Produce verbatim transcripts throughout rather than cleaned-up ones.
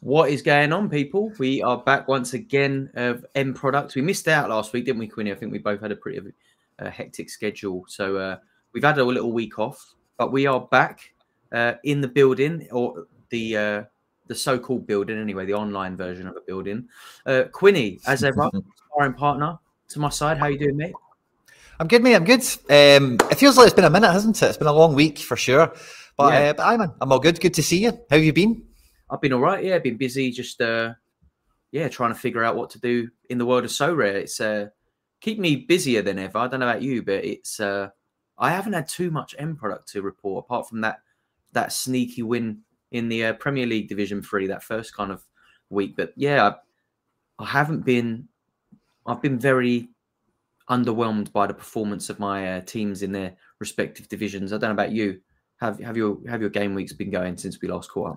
What is going on, people? We are back once again of M Products. We missed out last week, didn't we, Quinny? I think we both had a pretty uh, hectic schedule. So uh, we've had a little week off, but we are back uh, in the building, or the uh, the so-called building anyway, the online version of a building. Uh, Quinny, as ever, sparring partner to my side. How you doing, mate? I'm good, mate. I'm good. Um, it feels like it's been a minute, hasn't it? It's been a long week for sure. But, Yeah. uh, but I, man, I'm all good. Good to see you. How have you been? I've been all right. Yeah, been busy. Just uh, yeah, trying to figure out what to do in the world of Sorare. It's uh, keep me busier than ever. I don't know about you, but it's uh, I haven't had too much M product to report apart from that that sneaky win in the uh, Premier League Division Three, that first kind of week. But yeah, I, I haven't been. I've been very underwhelmed by the performance of my uh, teams in their respective divisions. I don't know about you. Have have your have your game weeks been going since we last caught up?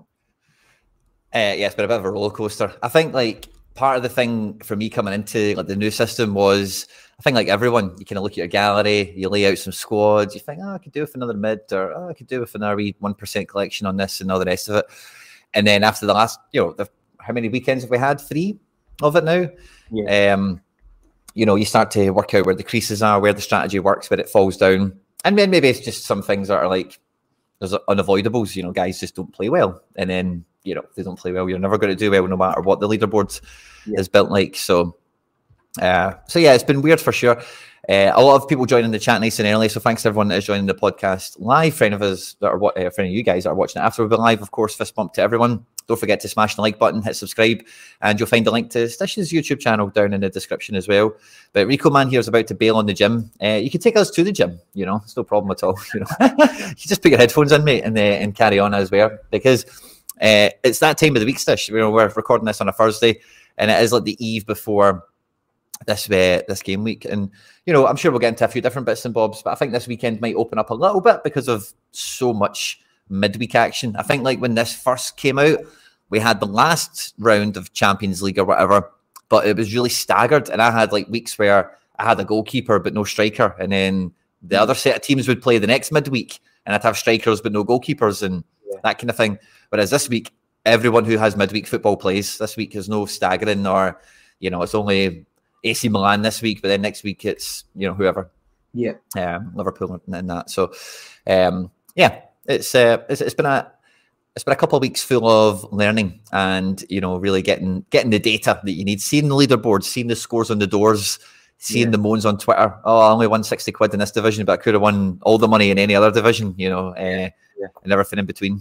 Uh, yeah, it's been a bit of a roller coaster. I think like part of the thing for me coming into like the new system was, I think like everyone, you kind of look at your gallery, you lay out some squads, you think, oh, I could do with another mid, or oh, I could do with another wee one percent collection on this and all the rest of it. And then after the last, you know, the, how many weekends have we had? Three of it now. Yeah. Um, you know, you start to work out where the creases are, where the strategy works, where it falls down. And then maybe it's just some things that are like, there's unavoidables, you know, guys just don't play well. And then, you know, if they don't play well, you're never going to do well no matter what the leaderboard yeah. is built like. So, uh, so yeah, it's been weird for sure. Uh, a lot of people joining the chat nice and early. So thanks to everyone that is joining the podcast live. For any of us that are, uh, for any of you guys that are watching it after we've been live, of course, fist bump to everyone. Don't forget to smash the like button, hit subscribe, and you'll find a link to Stish's YouTube channel down in the description as well. But Rico Man here is about to bail on the gym. Uh, you can take us to the gym, you know, it's no problem at all. You know, you just put your headphones in, mate, and, uh, and carry on as well, because uh, it's that time of the week, Stish. You know, we're recording this on a Thursday, and it is like the eve before this uh, this game week. And, you know, I'm sure we'll get into a few different bits and bobs, but I think this weekend might open up a little bit because of so much midweek action. I think like when this first came out, we had the last round of Champions League or whatever, but it was really staggered. And I had like weeks where I had a goalkeeper but no striker. And then the mm. other set of teams would play the next midweek and I'd have strikers but no goalkeepers and yeah. that kind of thing. Whereas this week, everyone who has midweek football plays. This week there's no staggering or, you know, it's only A C Milan this week, but then next week it's, you know, whoever. Yeah. Um, Liverpool and that. So, um, yeah, it's, uh, it's it's been a it's been a couple of weeks full of learning and, you know, really getting getting the data that you need, seeing the leaderboards, seeing the scores on the doors, seeing yeah. the moans on Twitter. Oh, I only won sixty quid in this division, but I could have won all the money in any other division, you know, uh, yeah. and everything in between.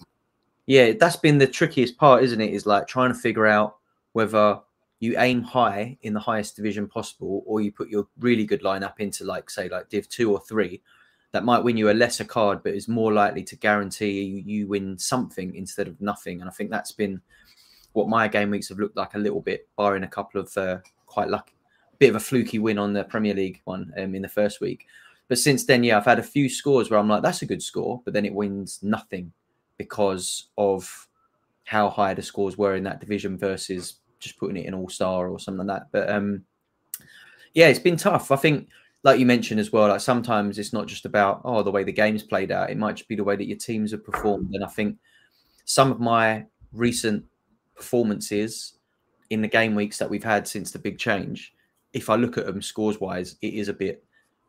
Yeah, that's been the trickiest part, isn't it? Is like trying to figure out whether you aim high in the highest division possible, or you put your really good lineup into like, say, like Div two or three, that might win you a lesser card, but is more likely to guarantee you, you win something instead of nothing. And I think that's been what my game weeks have looked like a little bit, barring a couple of uh, quite lucky, bit of a fluky win on the Premier League one um, in the first week. But since then, yeah, I've had a few scores where I'm like, that's a good score, but then it wins nothing because of how high the scores were in that division versus just putting it in all-star or something like that. But um, yeah, it's been tough. I think, like you mentioned as well, like sometimes it's not just about, oh, the way the game's played out. It might just be the way that your teams have performed. And I think some of my recent performances in the game weeks that we've had since the big change, if I look at them scores-wise, it is a bit,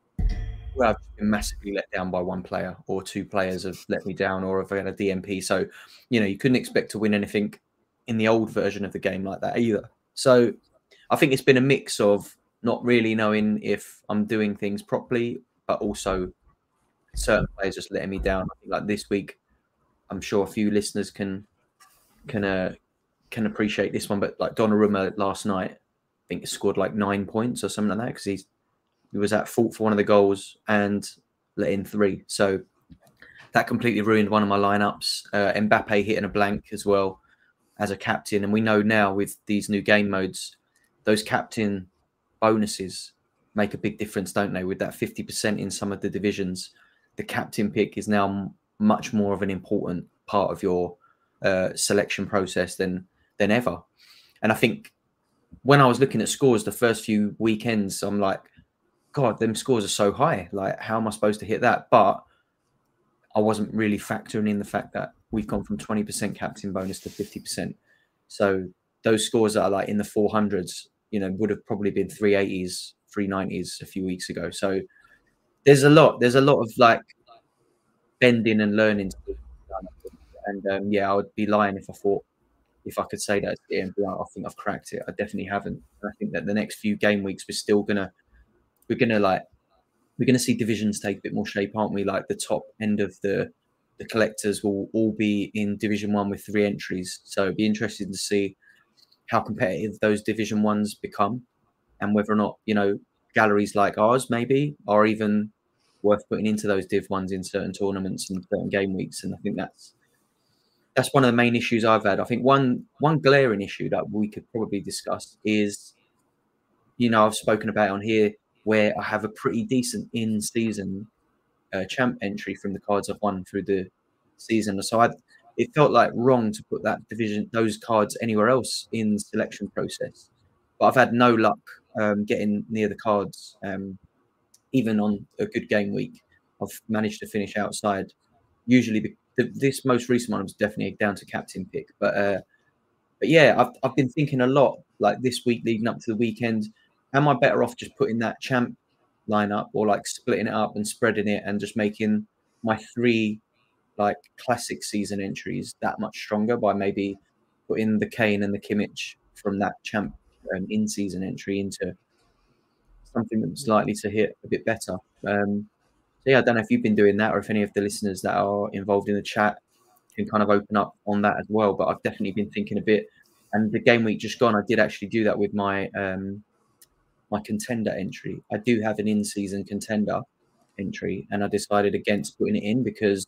well, I've been massively let down by one player or two players have let me down, or if I had a D M P. So, you know, you couldn't expect to win anything in the old version of the game like that either. So I think it's been a mix of not really knowing if I'm doing things properly, but also certain players just letting me down. I think like this week, I'm sure a few listeners can can uh, can appreciate this one, but like Donnarumma last night, I think he scored like nine points or something like that because he's he was at fault for one of the goals and let in three. So that completely ruined one of my lineups. Uh, Mbappe hitting a blank as well as a captain. And we know now with these new game modes, those captain bonuses make a big difference, don't they? With that fifty percent in some of the divisions, the captain pick is now m- much more of an important part of your uh, selection process than than ever. And I think when I was looking at scores the first few weekends, I'm like, God, them scores are so high. Like, how am I supposed to hit that? But I wasn't really factoring in the fact that we've gone from twenty percent captain bonus to fifty percent. So those scores that are like in the four hundreds, you know, would have probably been three eighties, three nineties a few weeks ago. So there's a lot, there's a lot of like bending and learning. And um, yeah, I would be lying if I thought, if I could say that, yeah, I think I've cracked it. I definitely haven't. I think that the next few game weeks, we're still gonna, we're gonna like, we're gonna see divisions take a bit more shape, aren't we? Like the top end of the, the collectors will all be in Division One with three entries. So it'd be interesting to see how competitive those Division Ones become, and whether or not, you know, galleries like ours maybe are even worth putting into those Div Ones in certain tournaments and certain game weeks. And I think that's that's one of the main issues I've had. I think one one glaring issue that we could probably discuss is, you know, I've spoken about on here where I have a pretty decent in-season uh, champ entry from the cards I've won through the season. So I, it felt like wrong to put that division, those cards anywhere else in the selection process. But I've had no luck um, getting near the cards, um, even on a good game week. I've managed to finish outside. Usually, the, this most recent one was definitely down to captain pick. But uh, but yeah, I've I've been thinking a lot like this week leading up to the weekend. Am I better off just putting that champ lineup, or like splitting it up and spreading it and just making my three like classic season entries that much stronger by maybe putting the Kane and the Kimmich from that champ um, in season entry into something that's likely to hit a bit better. Um, so yeah, I don't know if you've been doing that, or if any of the listeners that are involved in the chat can kind of open up on that as well. But I've definitely been thinking a bit. And the game week just gone, I did actually do that with my um, my contender entry. I do have an in-season contender entry, and I decided against putting it in because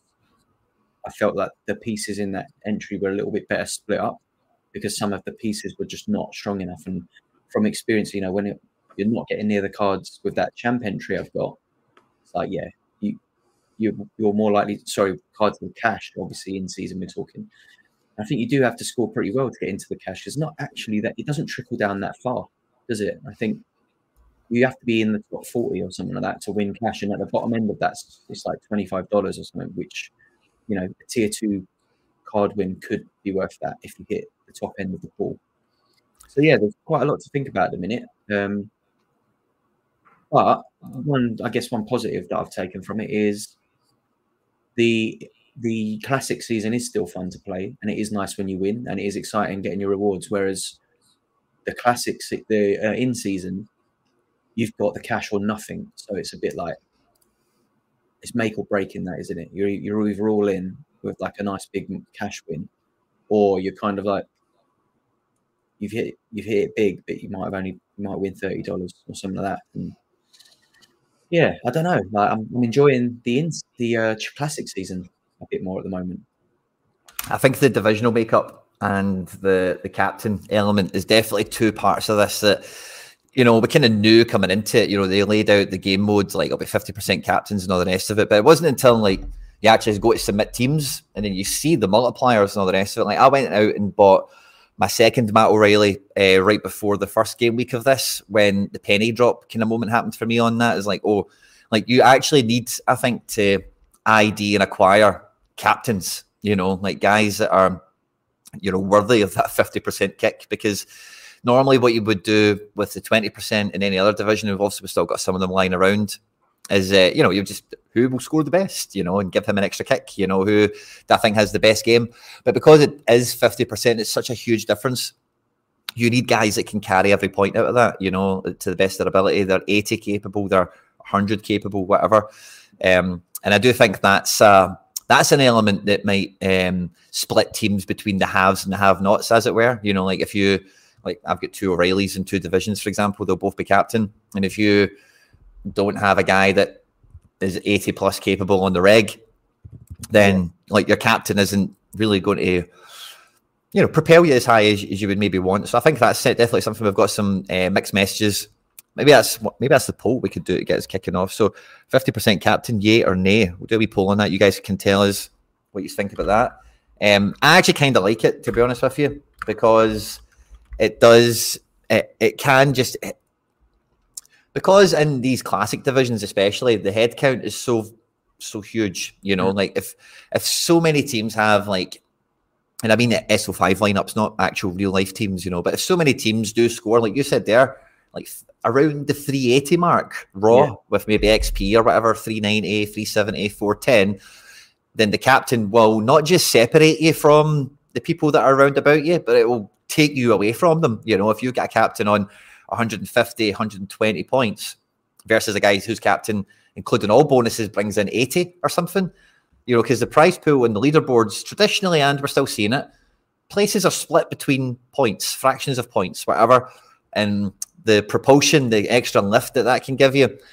I felt like the pieces in that entry were a little bit better split up, because some of the pieces were just not strong enough. And from experience, you know, when it, you're not getting near the cards with that champ entry I've got, it's like, yeah, you, you, you're more likely, sorry, cards with cash, obviously in season we're talking. I think you do have to score pretty well to get into the cash. It's not actually that, it doesn't trickle down that far, does it? I think you have to be in the top forty or something like that to win cash. And at the bottom end of that, it's like twenty-five dollars or something, which, you know, a tier two card win could be worth that if you hit the top end of the pool. So yeah, there's quite a lot to think about at the minute. Um, but one, I guess one positive that I've taken from it is the the classic season is still fun to play, and it is nice when you win, and it is exciting getting your rewards. Whereas the classics, the uh, in season, you've got the cash or nothing, so it's a bit like it's make or break in that, isn't it? You're you're either all in with like a nice big cash win, or you're kind of like you've hit you've hit it big, but you might have only you might win thirty dollars or something like that. And yeah, I don't know. Like I'm, I'm enjoying the in, the uh, classic season a bit more at the moment. I think the divisional makeup and the the captain element is definitely two parts of this that, you know, we kind of knew coming into it. You know, they laid out the game modes like it'll be fifty percent captains and all the rest of it, but it wasn't until like you actually go to submit teams and then you see the multipliers and all the rest of it. Like I went out and bought my second Matt O'Reilly uh, right before the first game week of this, when the penny drop kind of moment happened for me on that. Is like, oh, like you actually need, I think, to I D and acquire captains, you know, like guys that are, you know, worthy of that fifty percent kick, because normally what you would do with the twenty percent in any other division, we've also still got some of them lying around, is, uh, you know, you just, who will score the best, you know, and give him an extra kick, you know, who I think has the best game. But because it is fifty percent, it's such a huge difference. You need guys that can carry every point out of that, you know, to the best of their ability. They're eighty capable, they're one hundred capable, whatever. Um, and I do think that's uh, that's an element that might um, split teams between the haves and the have-nots, as it were. You know, like if you, like I've got two O'Reillys in two divisions, for example, they'll both be captain. And if you don't have a guy that is eighty plus capable on the reg, then like your captain isn't really going to, you know, propel you as high as, as you would maybe want. So I think that's definitely something. We've got some uh, mixed messages. Maybe that's maybe that's the poll we could do to get us kicking off. So fifty percent captain, yay or nay? We'll do a wee poll on that. You guys can tell us what you think about that. Um, I actually kind of like it, to be honest with you, because it does, it, it can just, it, because in these classic divisions especially, the head count is so, so huge, you know, mm. like if, if so many teams have like and I mean the S O five lineups, not actual real life teams, you know, but if so many teams do score, like you said there, like around the three eighty mark raw, yeah, with maybe X P or whatever, three ninety, three seventy, four ten, then the captain will not just separate you from the people that are around about you, but it will take you away from them. You know, if you've got a captain on one fifty, one twenty points versus a guy whose captain, including all bonuses, brings in eighty or something, you know, because the prize pool and the leaderboards traditionally, and we're still seeing it, places are split between points, fractions of points, whatever, and the propulsion, the extra lift that that can give you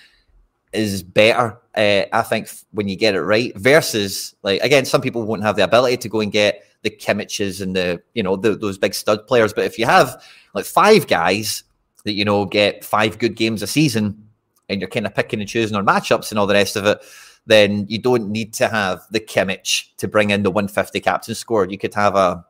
is better, uh, I think, when you get it right, versus, like, again, some people won't have the ability to go and get the Kimmiches and the, you know, the, those big stud players. But if you have like five guys that, you know, get five good games a season and you're kind of picking and choosing on matchups and all the rest of it, then you don't need to have the Kimmich to bring in the one fifty captain score. You could have a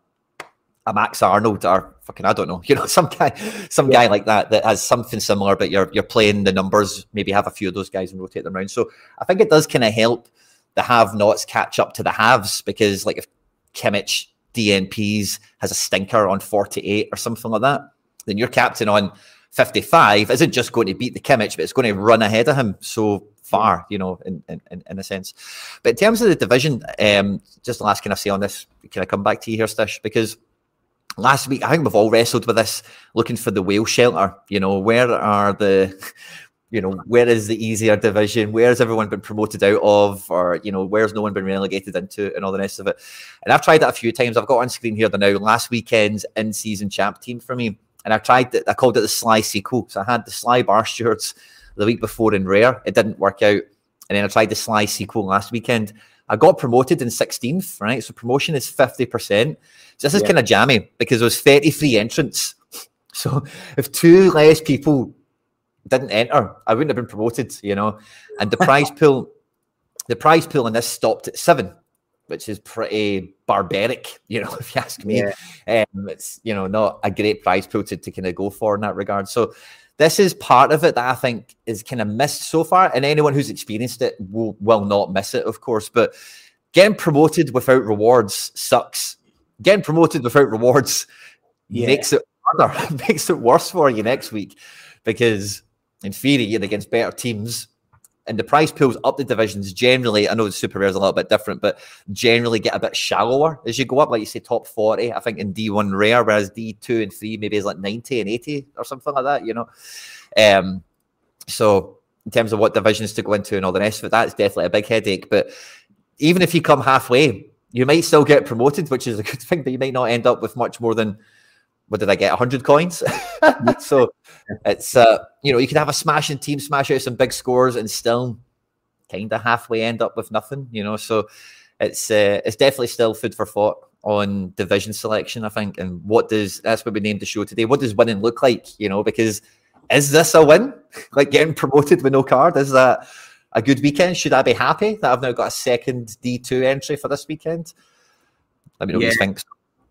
a Max Arnold or fucking, I don't know, you know, some guy, some yeah. guy like that that has something similar, but you're you're playing the numbers, maybe have a few of those guys and rotate them around. So I think it does kind of help the have-nots catch up to the haves, because like if Kimmich D N Ps has a stinker on forty-eight or something like that, then your captain on fifty-five isn't just going to beat the Kimmich, but it's going to run ahead of him so far, you know, in in, in a sense. But in terms of the division, um, just the last kind of say on this, can I come back to you here, Stish? Because last week, I think we've all wrestled with this, looking for the whale shelter. You know, where are the, you know, where is the easier division? Where's everyone been promoted out of? Or, you know, where's no one been relegated into and all the rest of it? And I've tried that a few times. I've got on screen here the now last weekend's in-season champ team for me. And I tried it, I called it the Sly sequel. So I had the Sly Bar Stewards the week before in Rare. It didn't work out. And then I tried the Sly sequel last weekend. I got promoted in sixteenth, right? So promotion is fifty percent. So this is yeah. kind of jammy because there was thirty-three entrants. So if two less people didn't enter, I wouldn't have been promoted, you know. And the prize pool, the prize pool in this stopped at seven, which is pretty barbaric, you know, if you ask me. Yeah. Um, it's, you know, not a great prize pool to, to kind of go for in that regard. So this is part of it that I think is kind of missed so far. And anyone who's experienced it will, will not miss it, of course. But getting promoted without rewards sucks. Getting promoted without rewards yeah. makes it harder, makes it worse for you next week. Because in theory, you're against better teams. And the prize pools up the divisions generally, I know the Super Rare is a little bit different, but generally get a bit shallower as you go up. Like you say, top forty, I think in D one Rare, whereas D two and three maybe is like ninety and eighty or something like that, you know. Um, so in terms of what divisions to go into and all the rest of it, that's definitely a big headache. But even if you come halfway, you might still get promoted, which is a good thing, but you might not end up with much more than, what did I get, one hundred coins? So it's, uh, you know, you can have a smashing team, smash out some big scores and still kind of halfway end up with nothing, you know. So it's uh, it's definitely still food for thought on division selection, I think. And what does, that's what we named the show today, what does winning look like, you know, because is this a win? Like getting promoted with no card, is that a good weekend? Should I be happy that I've now got a second D two entry for this weekend? Let me know yeah. what you think.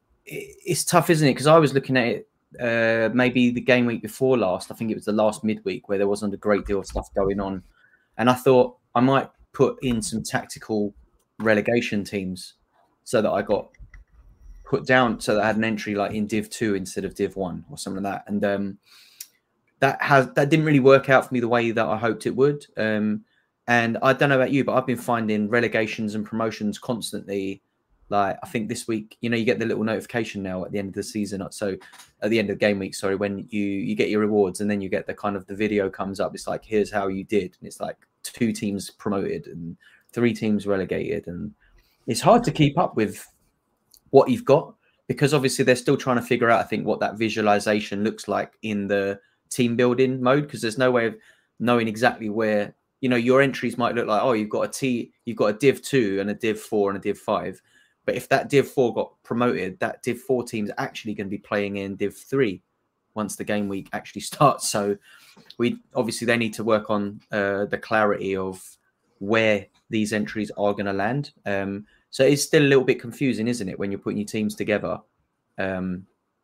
It's tough, isn't it? Because I was looking at it uh, maybe the game week before last. I think it was the last midweek where there wasn't a great deal of stuff going on. And I thought I might put in some tactical relegation teams so that I got put down, so that I had an entry like in Div two instead of Div one or something like that. And um, that has that didn't really work out for me the way that I hoped it would. Um, and I don't know about you, but I've been finding relegations and promotions constantly. Like, I think this week, you know, you get the little notification now at the end of the season. So at the end of the game week, sorry, when you, you get your rewards and then you get the kind of the video comes up. It's like, here's how you did. And it's like two teams promoted and three teams relegated. And it's hard to keep up with what you've got because obviously they're still trying to figure out, I think, what that visualization looks like in the team building mode, because there's no way of knowing exactly where, you know, your entries might look like, oh, you've got a T, you've got a Div two and a Div four and a Div five. But if that Div four got promoted, that Div four team's actually going to be playing in Div three once the game week actually starts. So we obviously they need to work on uh, the clarity of where these entries are going to land. Um, so it's still a little bit confusing, isn't it, when you're putting your teams together? Um,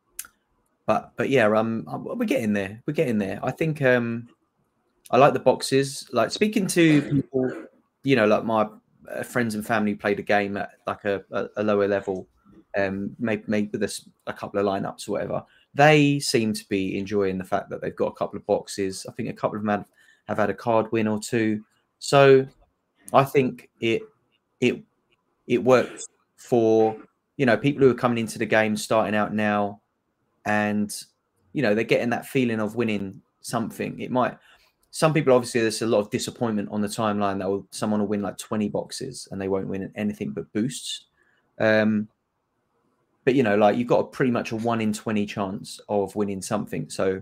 but but yeah, um, we're getting there. We're getting there. I think um, I like the boxes. Like speaking to people, you know, like my Uh, friends and family played a game at like a, a, a lower level, um, maybe, maybe with a, a couple of lineups or whatever. They seem to be enjoying the fact that they've got a couple of boxes. I think a couple of them have, have had a card win or two. So I think it it it works for, you know, people who are coming into the game, starting out now, and, you know, they're getting that feeling of winning something. It might, some people, obviously, there's a lot of disappointment on the timeline that will, someone will win like twenty boxes and they won't win anything but boosts. Um, But, you know, like you've got a pretty much a one in twenty chance of winning something. So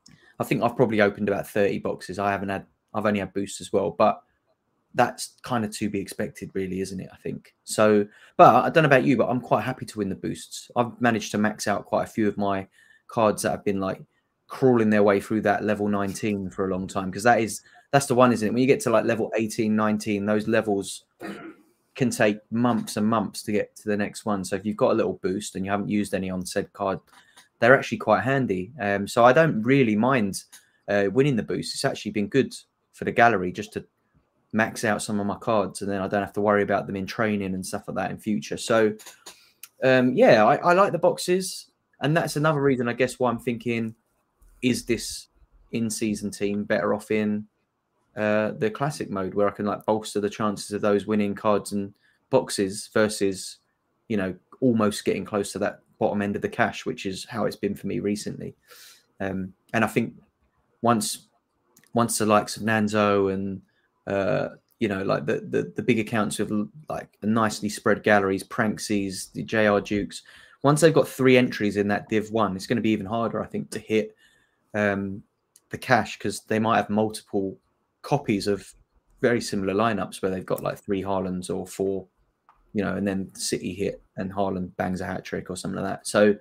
I think I've probably opened about thirty boxes. I haven't had, I've only had boosts as well. But that's kind of to be expected, really, isn't it? I think. So, but I don't know about you, but I'm quite happy to win the boosts. I've managed to max out quite a few of my cards that have been like crawling their way through that level nineteen for a long time. Because that is, that's the one, isn't it? When you get to like level eighteen, nineteen, those levels can take months and months to get to the next one. So if you've got a little boost and you haven't used any on said card, they're actually quite handy. Um, so I don't really mind uh, winning the boost. It's actually been good for the gallery just to max out some of my cards, and then I don't have to worry about them in training and stuff like that in future. So um, yeah, I, I like the boxes, and that's another reason, I guess, why I'm thinking, is this in-season team better off in uh the classic mode, where I can like bolster the chances of those winning cards and boxes versus, you know, almost getting close to that bottom end of the cash, which is how it's been for me recently. Um and I think once once the likes of Nanzo and uh you know, like the the, the big accounts with like the nicely spread galleries, Pranksies, the J R Dukes, once they've got three entries in that Div one, it's going to be even harder, I think, to hit um the cash, because they might have multiple copies of very similar lineups where they've got like three Haalands or four, you know, and then City hit and Haaland bangs a hat trick or something like that. So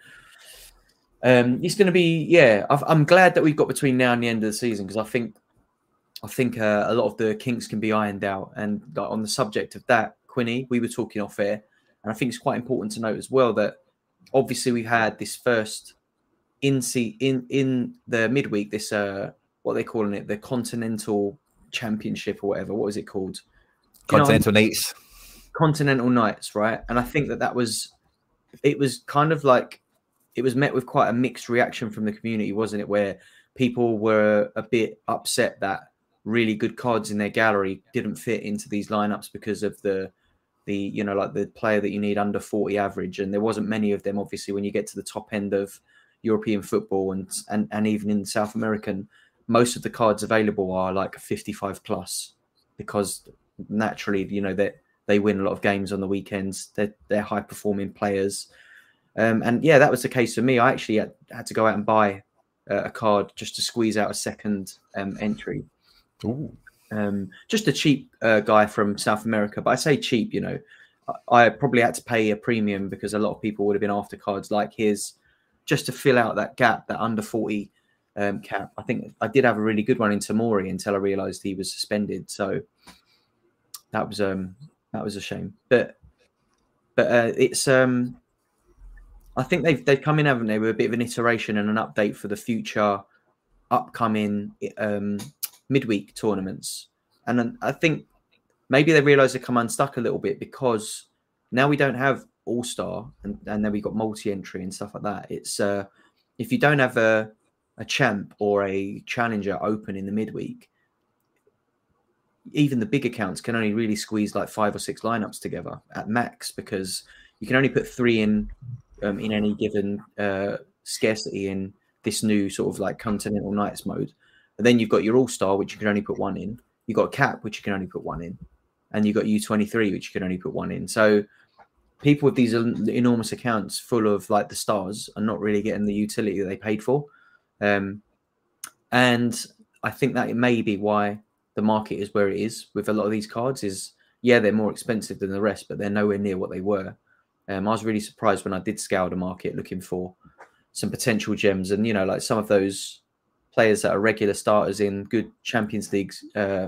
um, it's going to be, yeah, I've, I'm glad that we've got between now and the end of the season, because I think I think uh, a lot of the kinks can be ironed out. And like, on the subject of that, Quinny, we were talking off air, and I think it's quite important to note as well that obviously we had this first in in in the midweek, this uh, what are they calling it, the Continental Championship or whatever. What was it called? Continental you know, Nights. Continental Nights, right? And I think that that was, it was kind of like, it was met with quite a mixed reaction from the community, wasn't it? Where people were a bit upset that really good cards in their gallery didn't fit into these lineups because of the, the you know, like the player that you need under forty average. And there wasn't many of them, obviously, when you get to the top end of European football and and, and even in South American, most of the cards available are like fifty-five plus, because naturally, you know, that they, they win a lot of games on the weekends. They're, they're high performing players. Um, and yeah, that was the case for me. I actually had, had to go out and buy uh, a card just to squeeze out a second um, entry. Ooh. Um, just a cheap uh, guy from South America. But I say cheap, you know, I, I probably had to pay a premium because a lot of people would have been after cards like his, just to fill out that gap, that under forty Um, cap. I think I did have a really good one in Tamori until I realised he was suspended. So that was um that was a shame. But but uh, it's um I think they've they've come in, haven't they, with a bit of an iteration and an update for the future upcoming um midweek tournaments. And then I think maybe they realise they come unstuck a little bit, because now we don't have All Star and, and then we got multi-entry and stuff like that. It's uh if you don't have a a champ or a challenger open in the midweek, even the big accounts can only really squeeze like five or six lineups together at max, because you can only put three in um, in any given uh, scarcity in this new sort of like Continental Nights mode. And then you've got your All-Star, which you can only put one in. You've got a cap, which you can only put one in. And you've got U twenty-three, which you can only put one in. So people with these enormous accounts full of like the stars are not really getting the utility that they paid for. Um, and I think that it may be why the market is where it is with a lot of these cards. Is, yeah, they're more expensive than the rest, but they're nowhere near what they were. Um, I was really surprised when I did scour the market looking for some potential gems. And, you know, like some of those players that are regular starters in good Champions League uh,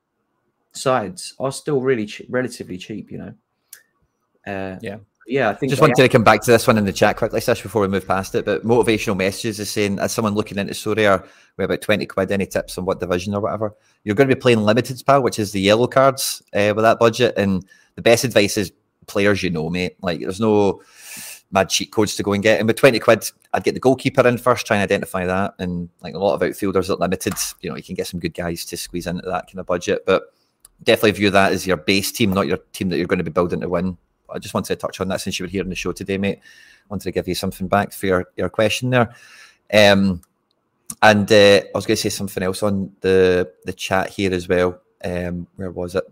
sides are still really ch- relatively cheap, you know. Uh, yeah. Yeah, I think just wanted to come back to this one in the chat quickly, Sish, before we move past it. But motivational messages is saying, as someone looking into Sorare, we're about twenty quid, any tips on what division or whatever? You're going to be playing Limiteds, pal, which is the yellow cards uh, with that budget. And the best advice is players you know, mate. Like, there's no, mad cheat codes to go and get. And with twenty quid, I'd get the goalkeeper in first, try and identify that. And like a lot of outfielders are limited, you know, you can get some good guys to squeeze into that kind of budget. But definitely view that as your base team, not your team that you're going to be building to win. I just wanted to touch on that since you were here on the show today, mate. I wanted to give you something back for your, your question there. Um, and uh, I was going to say something else on the, the chat here as well. Um, where was it?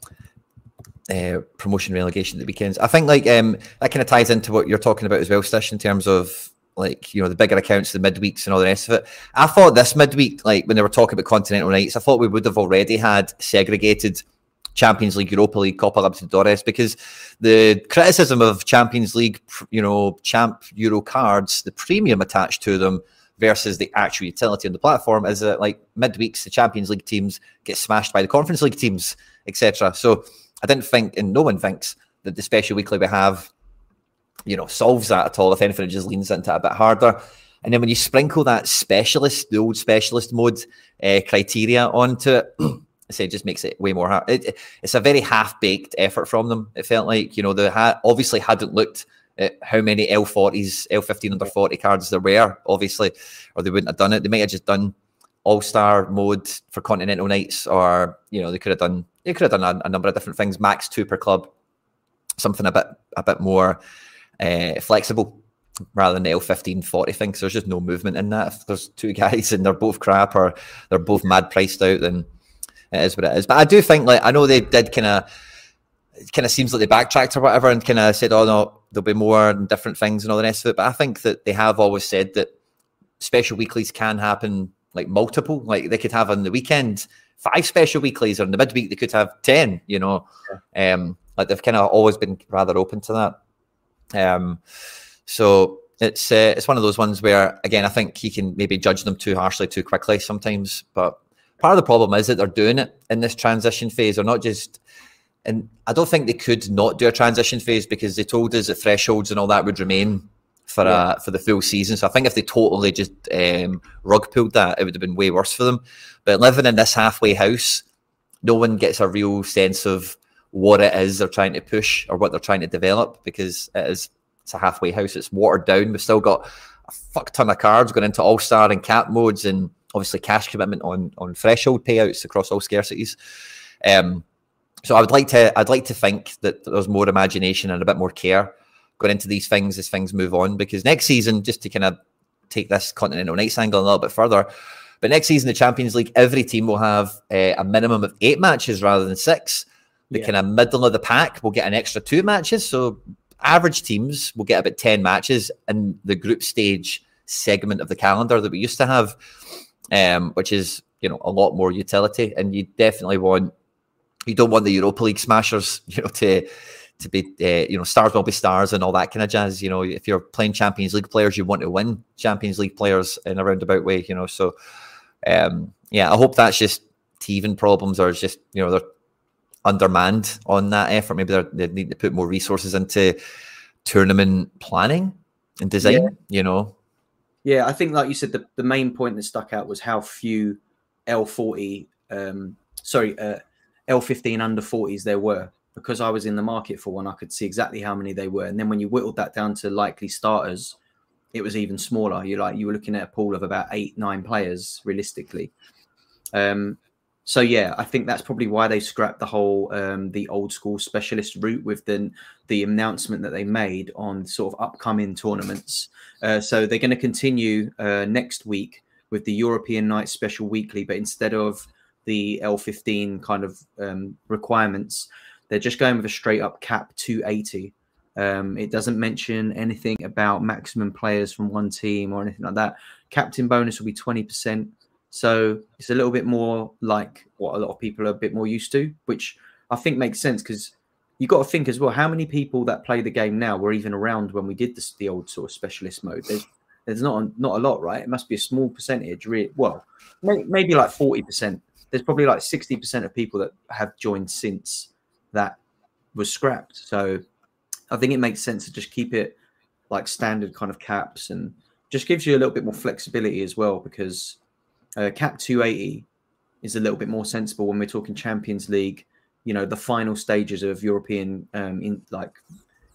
Uh, promotion relegation at the weekends. I think like um, that kind of ties into what you're talking about as well, Stish, in terms of like, you know, the bigger accounts, the midweeks and all the rest of it. I thought this midweek, like when they were talking about continental nights, I thought we would have already had segregated Champions League, Europa League, Copa Libertadores, because the criticism of Champions League, you know, Champ Euro cards, the premium attached to them versus the actual utility on the platform is that like midweeks, the Champions League teams get smashed by the Conference League teams, et cetera. So I didn't think, and no one thinks, that the special weekly we have, you know, solves that at all. If anything, it just leans into it a bit harder. And then when you sprinkle that specialist, the old specialist mode uh, criteria onto it, I say it just makes it way more hard. It, it's a very half-baked effort from them. It felt like, you know, they ha- obviously hadn't looked at how many L forties, L fifteen under forty cards there were, obviously, or they wouldn't have done it. They might have just done All-Star mode for continental nights, or, you know, they could have done they could have done a, a number of different things, max two per club, something a bit a bit more uh, flexible rather than the L fifteen forty thing, because there's just no movement in that. If there's two guys and they're both crap or they're both mad priced out, then it is what it is. But I do think, like, I know they did kind of, it kind of seems like they backtracked or whatever and kind of said, oh no, there'll be more and different things and all the rest of it. But I think that they have always said that special weeklies can happen, like multiple, like they could have on the weekend five special weeklies, or in the midweek they could have ten, you know. Yeah. Um, like they've kind of always been rather open to that. Um, so it's uh, it's one of those ones where, again, I think you can maybe judge them too harshly too quickly sometimes. But part of the problem is that they're doing it in this transition phase, or not just. And I don't think they could not do a transition phase, because they told us that thresholds and all that would remain for yeah. uh, for the full season. So I think if they totally just um, rug pulled that, it would have been way worse for them. But living in this halfway house, no one gets a real sense of what it is they're trying to push or what they're trying to develop, because it is it's a halfway house. It's watered down. We've still got a fuck ton of cards going into All-Star and cap modes, and obviously cash commitment on on threshold payouts across all scarcities. Um, so I would like to I'd like to think that there's more imagination and a bit more care going into these things as things move on, because next season, just to kind of take this continental nights angle a little bit further, but next season the Champions League, every team will have uh, a minimum of eight matches rather than six. The yeah. kind of middle of the pack will get an extra two matches, so average teams will get about ten matches in the group stage segment of the calendar that we used to have, um, which is, you know, a lot more utility. And you definitely want, you don't want the Europa League smashers, you know, to to be, uh, you know, stars will be stars and all that kind of jazz. You know, if you're playing Champions League players, you want to win Champions League players in a roundabout way, you know. So, um, yeah, I hope that's just teething problems, or it's just, you know, they're undermanned on that effort. Maybe they need to put more resources into tournament planning and design, yeah. you know. Yeah, I think, like you said, the, the main point that stuck out was how few L forty, um, sorry, uh, L fifteen under forties there were. Because I was in the market for one, I could see exactly how many they were. And then when you whittled that down to likely starters, it was even smaller. You're like, you were looking at a pool of about eight, nine players realistically. Um, so yeah, I think that's probably why they scrapped the whole, um, the old school specialist route with the, the announcement that they made on sort of upcoming tournaments. Uh, so they're going to continue uh, next week with the European Night Special Weekly, but instead of the L fifteen kind of um, requirements, they're just going with a straight up cap two eighty. Um, it doesn't mention anything about maximum players from one team or anything like that. Captain bonus will be twenty percent. So it's a little bit more like what a lot of people are a bit more used to, which I think makes sense, because you've got to think as well, how many people that play the game now were even around when we did this, the old sort of specialist mode? There's there's not a, not a lot, right? It must be a small percentage. Really, well, maybe, maybe like forty percent. There's probably like sixty percent of people that have joined since that was scrapped. So I think it makes sense to just keep it like standard kind of caps, and just gives you a little bit more flexibility as well, because uh, cap two eighty is a little bit more sensible when we're talking Champions League, you know, the final stages of European, um, in like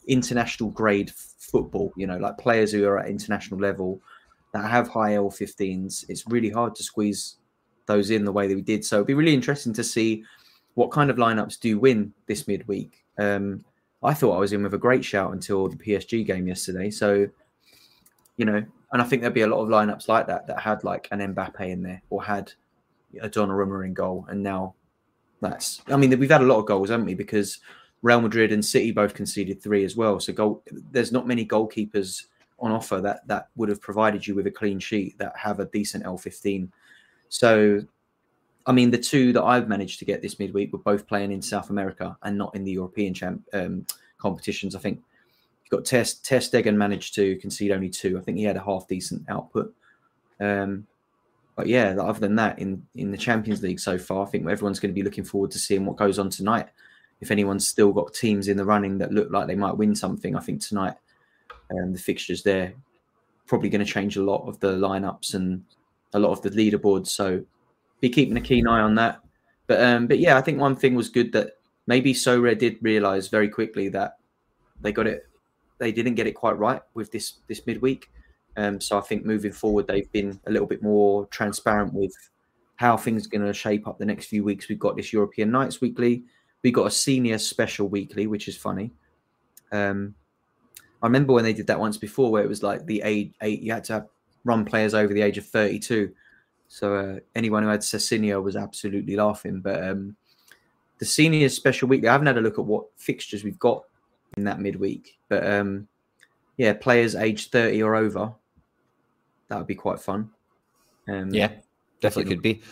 international grade f- football, you know, like players who are at international level that have high L fifteens. It's really hard to squeeze those in the way that we did. So it'd be really interesting to see what kind of lineups do win this midweek. Um, I thought I was in with a great shout until the P S G game yesterday. So, you know, and I think there'd be a lot of lineups like that that had like an Mbappe in there or had a Donnarumma in goal. And now that's, I mean, we've had a lot of goals, haven't we? Because Real Madrid and City both conceded three as well. So goal, there's not many goalkeepers on offer that that would have provided you with a clean sheet that have a decent L fifteen. So, I mean, the two that I've managed to get this midweek were both playing in South America and not in the European champ um, competitions. I think you've got Ter, Ter Stegen managed to concede only two. I think he had a half decent output. Um, but yeah, other than that, in, in the Champions League so far, I think everyone's going to be looking forward to seeing what goes on tonight. If anyone's still got teams in the running that look like they might win something, I think tonight um, the fixtures there probably going to change a lot of the lineups and a lot of the leaderboards. So be keeping a keen eye on that. But um, but yeah, I think one thing was good that maybe Sorare did realise very quickly that they got it. They didn't get it quite right with this this midweek. Um, so I think moving forward, they've been a little bit more transparent with how things are going to shape up the next few weeks. We've got this European Nights weekly. We got a senior special weekly, which is funny. Um, I remember when they did that once before, where it was like the age eight, you had to have, run players over the age of thirty-two. So uh, anyone who had Cecinio was absolutely laughing. But um, the senior special weekly, I haven't had a look at what fixtures we've got in that midweek. But um, yeah, players aged thirty or over, that would be quite fun. Um, yeah, definitely could be.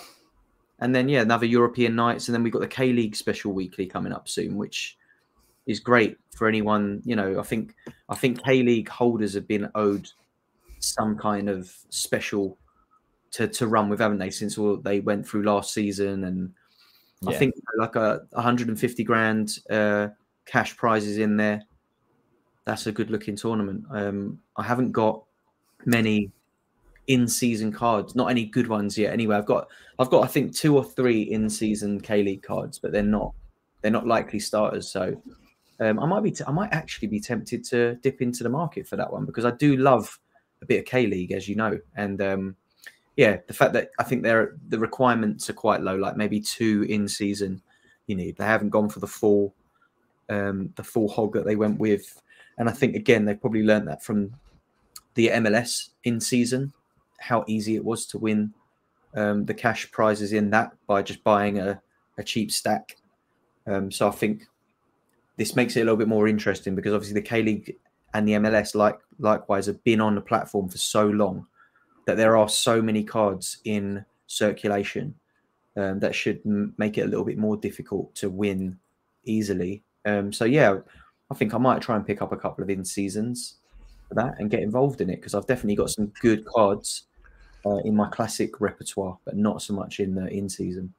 And then, yeah, another European Nights. And then we've got the K-League Special Weekly coming up soon, which is great for anyone. You know, I think I think K-League holders have been owed some kind of special to, to run with, haven't they, since all they went through last season. And yeah. I think like a one hundred fifty grand uh, cash prizes in there. That's a good looking tournament. Um, I haven't got many in-season cards, not any good ones yet. Anyway, I've got, I've got, I think two or three in-season K-League cards, but they're not, they're not likely starters. So um, I might be, t- I might actually be tempted to dip into the market for that one because I do love a bit of K-League, as you know. And um, yeah, the fact that I think they're the requirements are quite low, like maybe two in-season you need. They haven't gone for the full, um, the full hog that they went with. And I think again, they probably learned that from the M L S in-season, how easy it was to win um, the cash prizes in that by just buying a, a cheap stack. Um, so I think this makes it a little bit more interesting because obviously the K-League and the M L S like likewise have been on the platform for so long that there are so many cards in circulation um, that should m- make it a little bit more difficult to win easily. Um, so yeah, I think I might try and pick up a couple of in-seasons for that and get involved in it because I've definitely got some good cards uh, in my classic repertoire, but not so much in the in-season.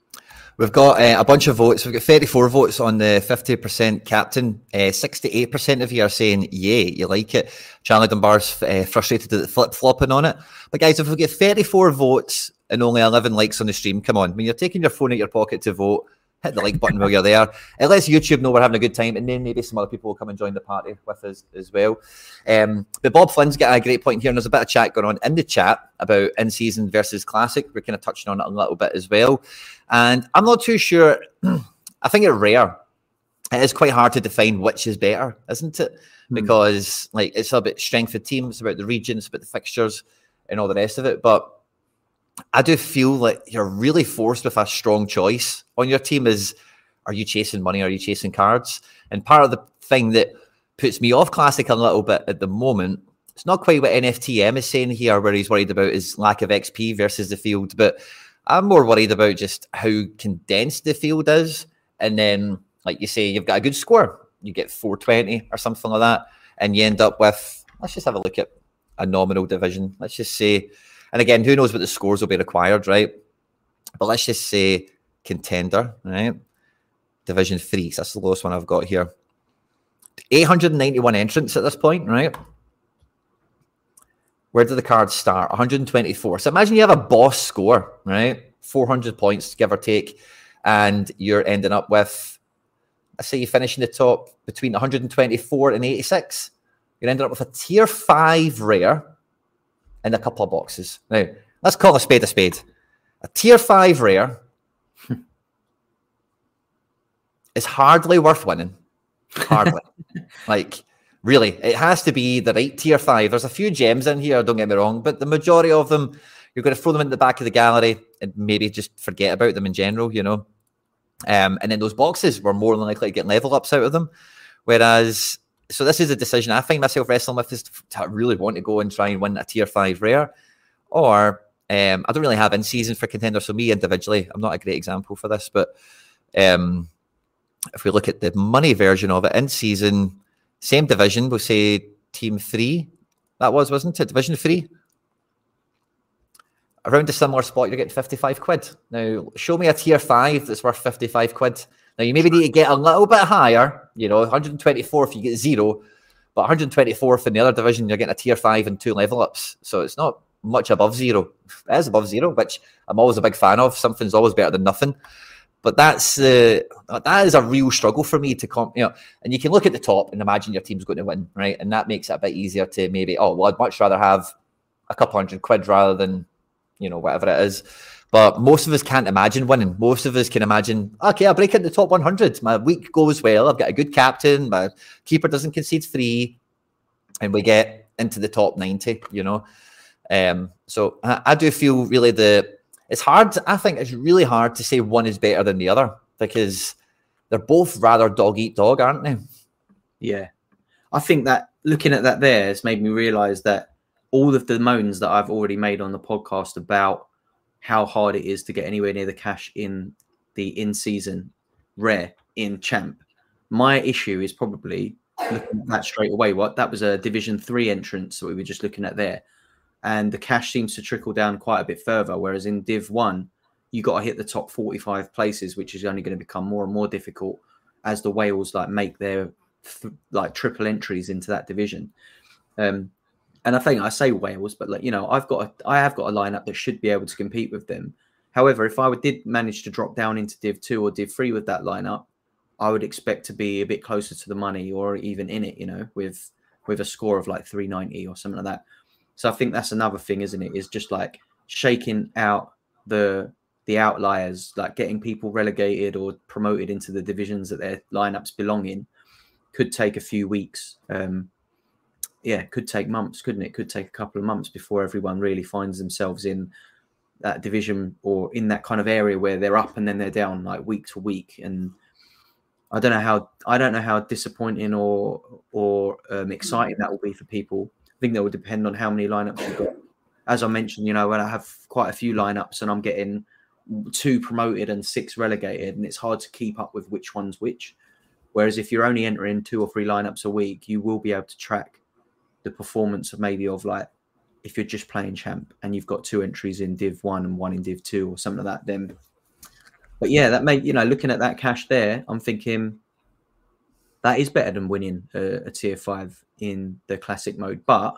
We've got uh, a bunch of votes. We've got thirty-four votes on the fifty percent captain. Uh, sixty-eight percent of you are saying, yay, you like it. Charlie Dunbar's uh, frustrated at the flip-flopping on it. But guys, if we get thirty-four votes and only eleven likes on the stream, come on. When you're taking your phone out your pocket to vote, hit the like button while you're there. It lets YouTube know we're having a good time, and then maybe some other people will come and join the party with us as well. Um, but Bob Flynn's got a great point here, and there's a bit of chat going on in the chat about in-season versus classic. We're kind of touching on it a little bit as well. And I'm not too sure. I think it's rare. It is quite hard to define which is better, isn't it? Mm. Because like it's about strength of team, it's about the region, it's about the fixtures and all the rest of it. But I do feel like you're really forced with a strong choice on your team is, are you chasing money? Are you chasing cards? And part of the thing that puts me off Classic a little bit at the moment, it's not quite what N F T M is saying here, where he's worried about his lack of X P versus the field, but I'm more worried about just how condensed the field is. And then, like you say, you've got a good score. You get four twenty or something like that, and you end up with, let's just have a look at a nominal division. Let's just say, and again, who knows what the scores will be required, right? But let's just say contender, right? Division three, so that's the lowest one I've got here. eight hundred ninety-one entrants at this point, right? Where do the cards start? one hundred twenty-four. So imagine you have a boss score, right? four hundred points, give or take, and you're ending up with I say you finish in the top between one hundred twenty-four and eighty-six. You're ending up with a tier five rare in a couple of boxes. Now, let's call a spade a spade. A tier five rare is hardly worth winning. Hardly. Like, really, it has to be the right tier five. There's a few gems in here, don't get me wrong, but the majority of them, you're going to throw them in the back of the gallery and maybe just forget about them in general, you know. Um, and then those boxes were more than likely to get level ups out of them. Whereas, so this is a decision I find myself wrestling with, is to really want to go and try and win a tier five rare. Or um, I don't really have in season for contenders. So me individually, I'm not a great example for this, but um, if we look at the money version of it, in season, same division, we'll say team three. That was, wasn't it? Division three. Around a similar spot, you're getting fifty-five quid. Now, show me a tier five that's worth fifty-five quid. Now, you maybe need to get a little bit higher, you know, one hundred twenty-four if you get zero, but one hundred twenty-fourth in the other division, you're getting a tier five and two level ups. So it's not much above zero. It is above zero, which I'm always a big fan of. Something's always better than nothing. But that's uh, that is a real struggle for me to comp, you know. And you can look at the top and imagine your team's going to win, right? And that makes it a bit easier to maybe, oh, well, I'd much rather have a couple hundred quid rather than, you know, whatever it is. But most of us can't imagine winning. Most of us can imagine, okay, I'll break into the top one hundred. My week goes well. I've got a good captain. My keeper doesn't concede three. And we get into the top ninety, you know. Um, so I, I do feel really the... It's hard. I think it's really hard to say one is better than the other because they're both rather dog eat dog, aren't they? Yeah. I think that looking at that there has made me realise that all of the moans that I've already made on the podcast about how hard it is to get anywhere near the cash in the in-season rare in Champ, my issue is probably looking at that straight away. What that was a Division three entrance that we were just looking at there. And the cash seems to trickle down quite a bit further. Whereas in Div one, you got to hit the top forty-five places, which is only going to become more and more difficult as the Wales like make their th- like triple entries into that division. Um, and I think I say Wales, but like, you know, I've got a, I have got a lineup that should be able to compete with them. However, if I did manage to drop down into Div two or Div three with that lineup, I would expect to be a bit closer to the money or even in it, you know, with with a score of like three ninety or something like that. So I think that's another thing, isn't it? Is just like shaking out the the outliers, like getting people relegated or promoted into the divisions that their lineups belong in, could take a few weeks. Um, yeah, could take months, couldn't it? Could take a couple of months before everyone really finds themselves in that division or in that kind of area where they're up and then they're down like week to week. And I don't know how I don't know how disappointing or or um, exciting that will be for people. I think that will depend on how many lineups you've got. As I mentioned, you know, when I have quite a few lineups and I'm getting two promoted and six relegated, and it's hard to keep up with which one's which. Whereas if you're only entering two or three lineups a week, you will be able to track the performance of maybe of like, if you're just playing Champ and you've got two entries in Div one and one in Div two or something like that, then. But yeah, that may, you know, looking at that cash there, I'm thinking that is better than winning a, a tier five in the classic mode. But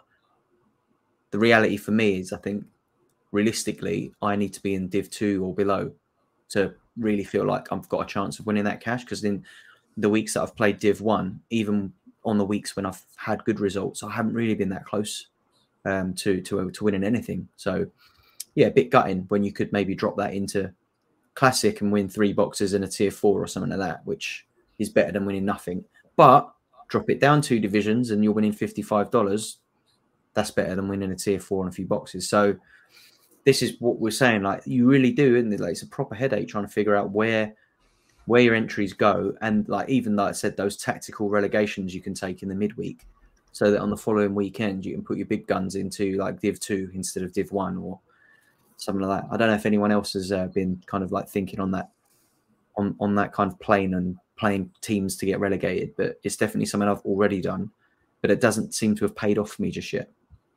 the reality for me is, I think realistically, I need to be in Div two or below to really feel like I've got a chance of winning that cash. Because in the weeks that I've played Div one, even on the weeks when I've had good results, I haven't really been that close um, to, to, to winning anything. So yeah, a bit gutting when you could maybe drop that into classic and win three boxes in a tier four or something like that, which is better than winning nothing. But drop it down two divisions and you're winning fifty-five dollars. That's better than winning a tier four and a few boxes. So this is what we're saying. Like, you really do, isn't it? Like, it's a proper headache trying to figure out where where your entries go. And like, even like I said, those tactical relegations you can take in the midweek, so that on the following weekend you can put your big guns into like Div two instead of Div one or something like that. I don't know if anyone else has uh, been kind of like thinking on that on on that kind of plane and playing teams to get relegated, but it's definitely something I've already done, but it doesn't seem to have paid off for me just yet.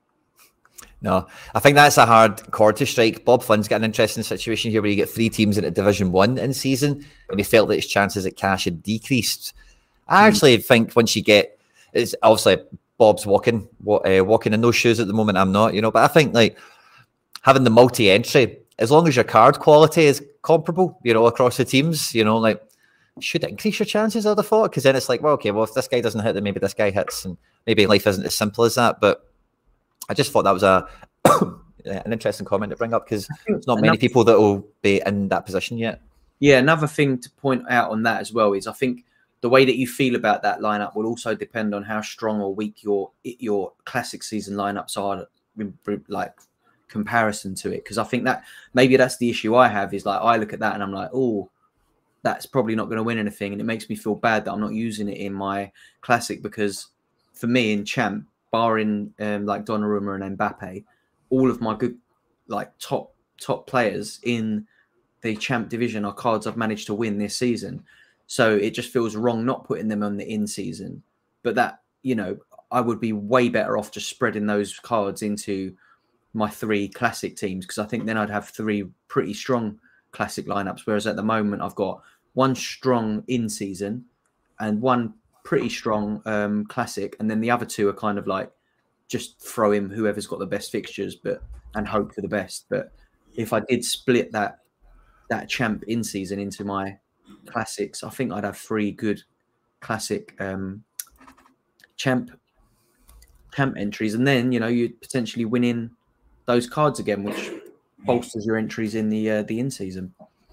No, I think that's a hard chord to strike. Bob Flynn's got an interesting situation here where you get three teams into Division one in season, and he felt that his chances at cash had decreased. I mm. actually think once you get, it's obviously Bob's walking, uh, walking in those shoes at the moment. I'm not, you know, but I think like having the multi-entry, as long as your card quality is comparable, you know, across the teams, you know, like should it increase your chances, I'd have thought, because then it's like, well, okay, well, if this guy doesn't hit, then maybe this guy hits, and maybe life isn't as simple as that. But I just thought that was a an interesting comment to bring up, because there's not many people that will be in that position yet. Yeah, another thing to point out on that as well is I think the way that you feel about that lineup will also depend on how strong or weak your your classic season lineups are, like comparison to it. Because I think that maybe that's the issue I have, is like I look at that and I'm like, oh, that's probably not going to win anything, and it makes me feel bad that I'm not using it in my classic, because for me in champ, barring um, like Donnarumma and Mbappe, all of my good like top top players in the champ division are cards I've managed to win this season. So it just feels wrong not putting them on the in season. But that, you know, I would be way better off just spreading those cards into my three classic teams, because I think then I'd have three pretty strong classic lineups. Whereas at the moment I've got one strong in season and one pretty strong um, classic, and then the other two are kind of like just throw in whoever's got the best fixtures, but and hope for the best. But if I did split that that champ in season into my classics, I think I'd have three good classic um, champ champ entries, and then you know you'd potentially win in those cards again, which bolsters your entries in the uh, the in season.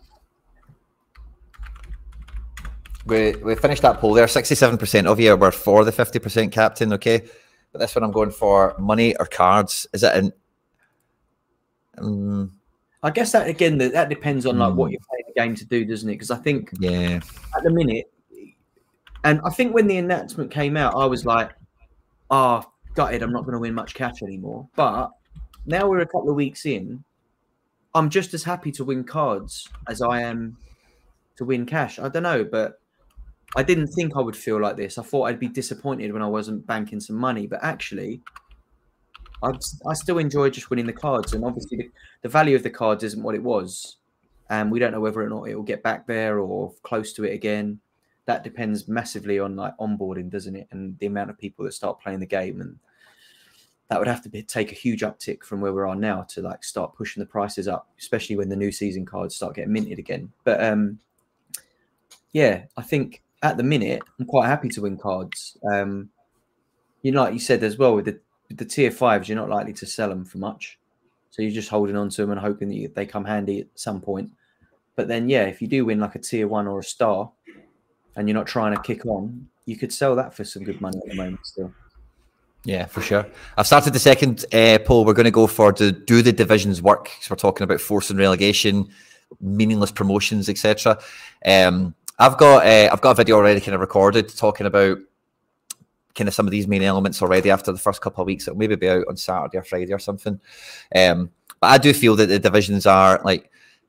We we finished that poll there. sixty-seven percent of you were for the fifty percent captain, okay? But this one I'm going for money or cards. Is it an... Um, I guess that, again, that, that depends on like mm. what you're playing the game to do, doesn't it? Because I think yeah, at the minute, and I think when the announcement came out, I was like, oh, gutted, I'm not going to win much cash anymore. But now we're a couple of weeks in, I'm just as happy to win cards as I am to win cash. I don't know, but I didn't think I would feel like this. I thought I'd be disappointed when I wasn't banking some money, but actually, I'd, I still enjoy just winning the cards. And obviously, the, the value of the cards isn't what it was, and we don't know whether or not it will get back there or close to it again. That depends massively on like onboarding, doesn't it, and the amount of people that start playing the game. And that would have to be, take a huge uptick from where we are now to like start pushing the prices up, especially when the new season cards start getting minted again. But um, yeah, I think at the minute, I'm quite happy to win cards. Um, you know, like you said as well, with the, with the tier fives, you're not likely to sell them for much. So you're just holding on to them and hoping that you, they come handy at some point. But then, yeah, if you do win like a tier one or a star and you're not trying to kick on, you could sell that for some good money at the moment still. Yeah, for sure. I've started the second uh, poll. We're going to go for to do the divisions work, because we're talking about forcing relegation, meaningless promotions, et cetera. Um, I've got uh, I've got a video already kind of recorded talking about kind of some of these main elements already after the first couple of weeks. It'll maybe be out on Saturday or Friday or something. Um, but I do feel that the divisions are like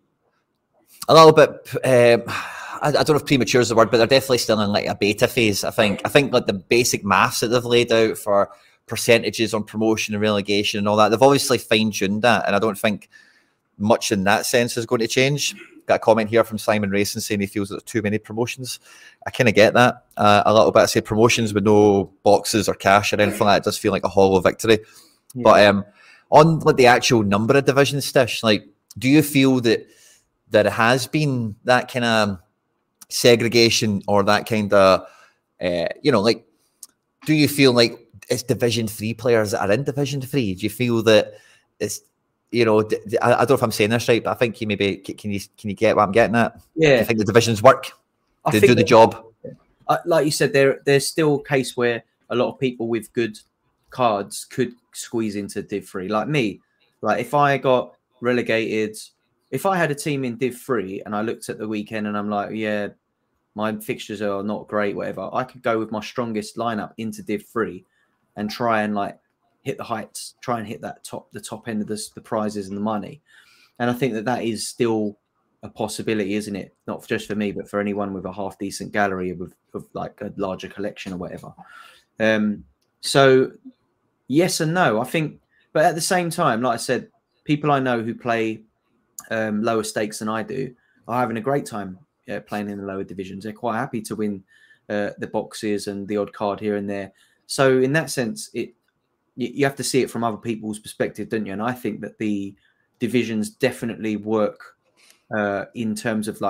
a little bit. Um, I, I don't know if premature is the word, but they're definitely still in like a beta phase. I think. I think like the basic maths that they've laid out for percentages on promotion and relegation and all that, they've obviously fine-tuned that, and I don't think much in that sense is going to change. Got a comment here from Simon Racing saying he feels there's too many promotions. I kind of get that uh, a little bit. I say promotions with no boxes or cash or anything like that does feel like a hollow victory. Yeah. But um, on like the actual number of divisions, Stish, like, do you feel that that it has been that kind of segregation or that kind of, uh, you know, like, do you feel like it's Division Three players that are in Division Three? Do you feel that it's, you know, I don't know if I'm saying this right, but I think you maybe can you can you get what I'm getting at? Yeah, I think the divisions work. I they think do the that, job. Uh, like you said, there there's still a case where a lot of people with good cards could squeeze into Div Three. Like me, like if I got relegated, if I had a team in Div Three and I looked at the weekend and I'm like, yeah, my fixtures are not great, whatever, I could go with my strongest lineup into Div Three and try and like hit the heights, try and hit that top, the top end of the, the prizes and the money. And I think that that is still a possibility, isn't it? Not just for me, but for anyone with a half decent gallery of, of like a larger collection or whatever. Um, so yes and no, I think, but at the same time, like I said, people I know who play um, lower stakes than I do are having a great time uh, playing in the lower divisions. They're quite happy to win uh, the boxes and the odd card here and there. So in that sense, it, you have to see it from other people's perspective, don't you? And I think that the divisions definitely work uh, in terms of like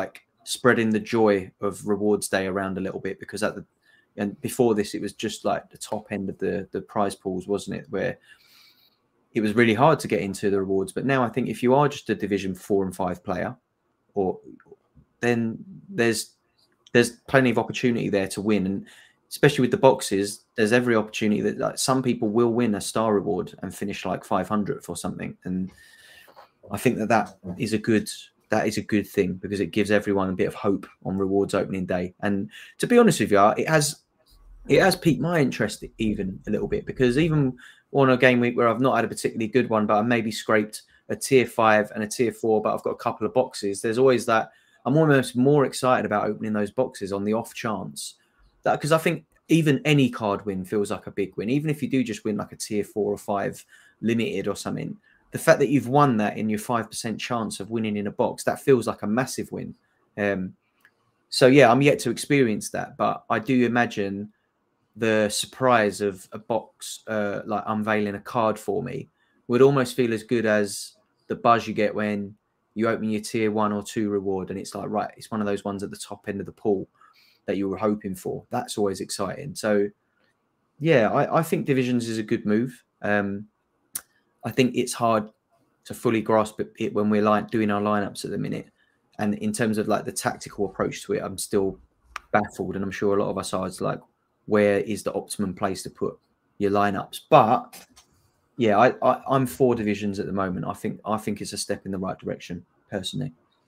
spreading the joy of rewards day around a little bit, because at the and before this it was just like the top end of the the prize pools, wasn't it, where it was really hard to get into the rewards. But now I think if you are just a division four and five player, or then there's there's plenty of opportunity there to win. And especially with the boxes, there's every opportunity that like some people will win a star reward and finish like five hundredth or something. And I think that that is a good that is a good thing, because it gives everyone a bit of hope on rewards opening day. And to be honest with you, it has it has piqued my interest even a little bit, because even on a game week where I've not had a particularly good one, but I maybe scraped a tier five and a tier four, but I've got a couple of boxes, there's always that I'm almost more excited about opening those boxes on the off chance. That, because I think even any card win feels like a big win. Even if you do just win like a tier four or five limited or something, the fact that you've won that in your five percent chance of winning in a box, that feels like a massive win. Um, so yeah, I'm yet to experience that, but I do imagine the surprise of a box, uh, like unveiling a card for me, would almost feel as good as the buzz you get when you open your tier one or two reward and it's like, right, it's one of those ones at the top end of the pool that you were hoping for. That's always exciting. So yeah, I, I think divisions is a good move. Um, I think it's hard to fully grasp it when we're like doing our lineups at the minute. And in terms of like the tactical approach to it, I'm still baffled. And I'm sure a lot of us are. It's like, where is the optimum place to put your lineups? But yeah, I, I, I'm for divisions at the moment. I think I think it's a step in the right direction, personally.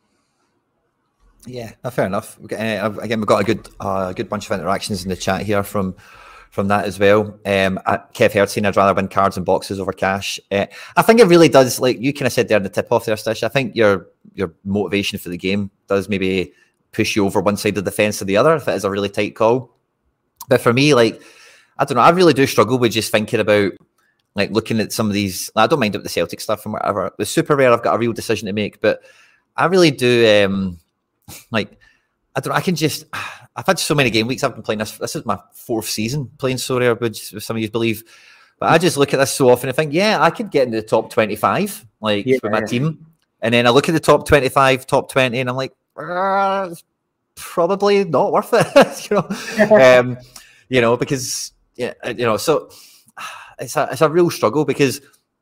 Yeah, no, fair enough. Uh, again, we've got a good uh, a good bunch of interactions in the chat here from from that as well. Um, Kev Hurd saying I'd rather win cards and boxes over cash. Uh, I think it really does, like you kind of said there in the tip off there, Stish. I think your your motivation for the game does maybe push you over one side of the fence or the other if it is a really tight call. But for me, like, I don't know, I really do struggle with just thinking about, like, looking at some of these. I don't mind about the Celtic stuff and whatever. The super rare, I've got a real decision to make, but I really do, um, like, I don't know, I can just, I've had so many game weeks. I've been playing this. This is my fourth season playing so rare, which some of you believe. But I just look at this so often and think, yeah, I could get into the top twenty-five, like, yeah, for my team. And then I look at the top twenty-five, top twenty, and I'm like, it's probably not worth it, you know, um, you know, because, yeah, you know, so it's a, it's a real struggle because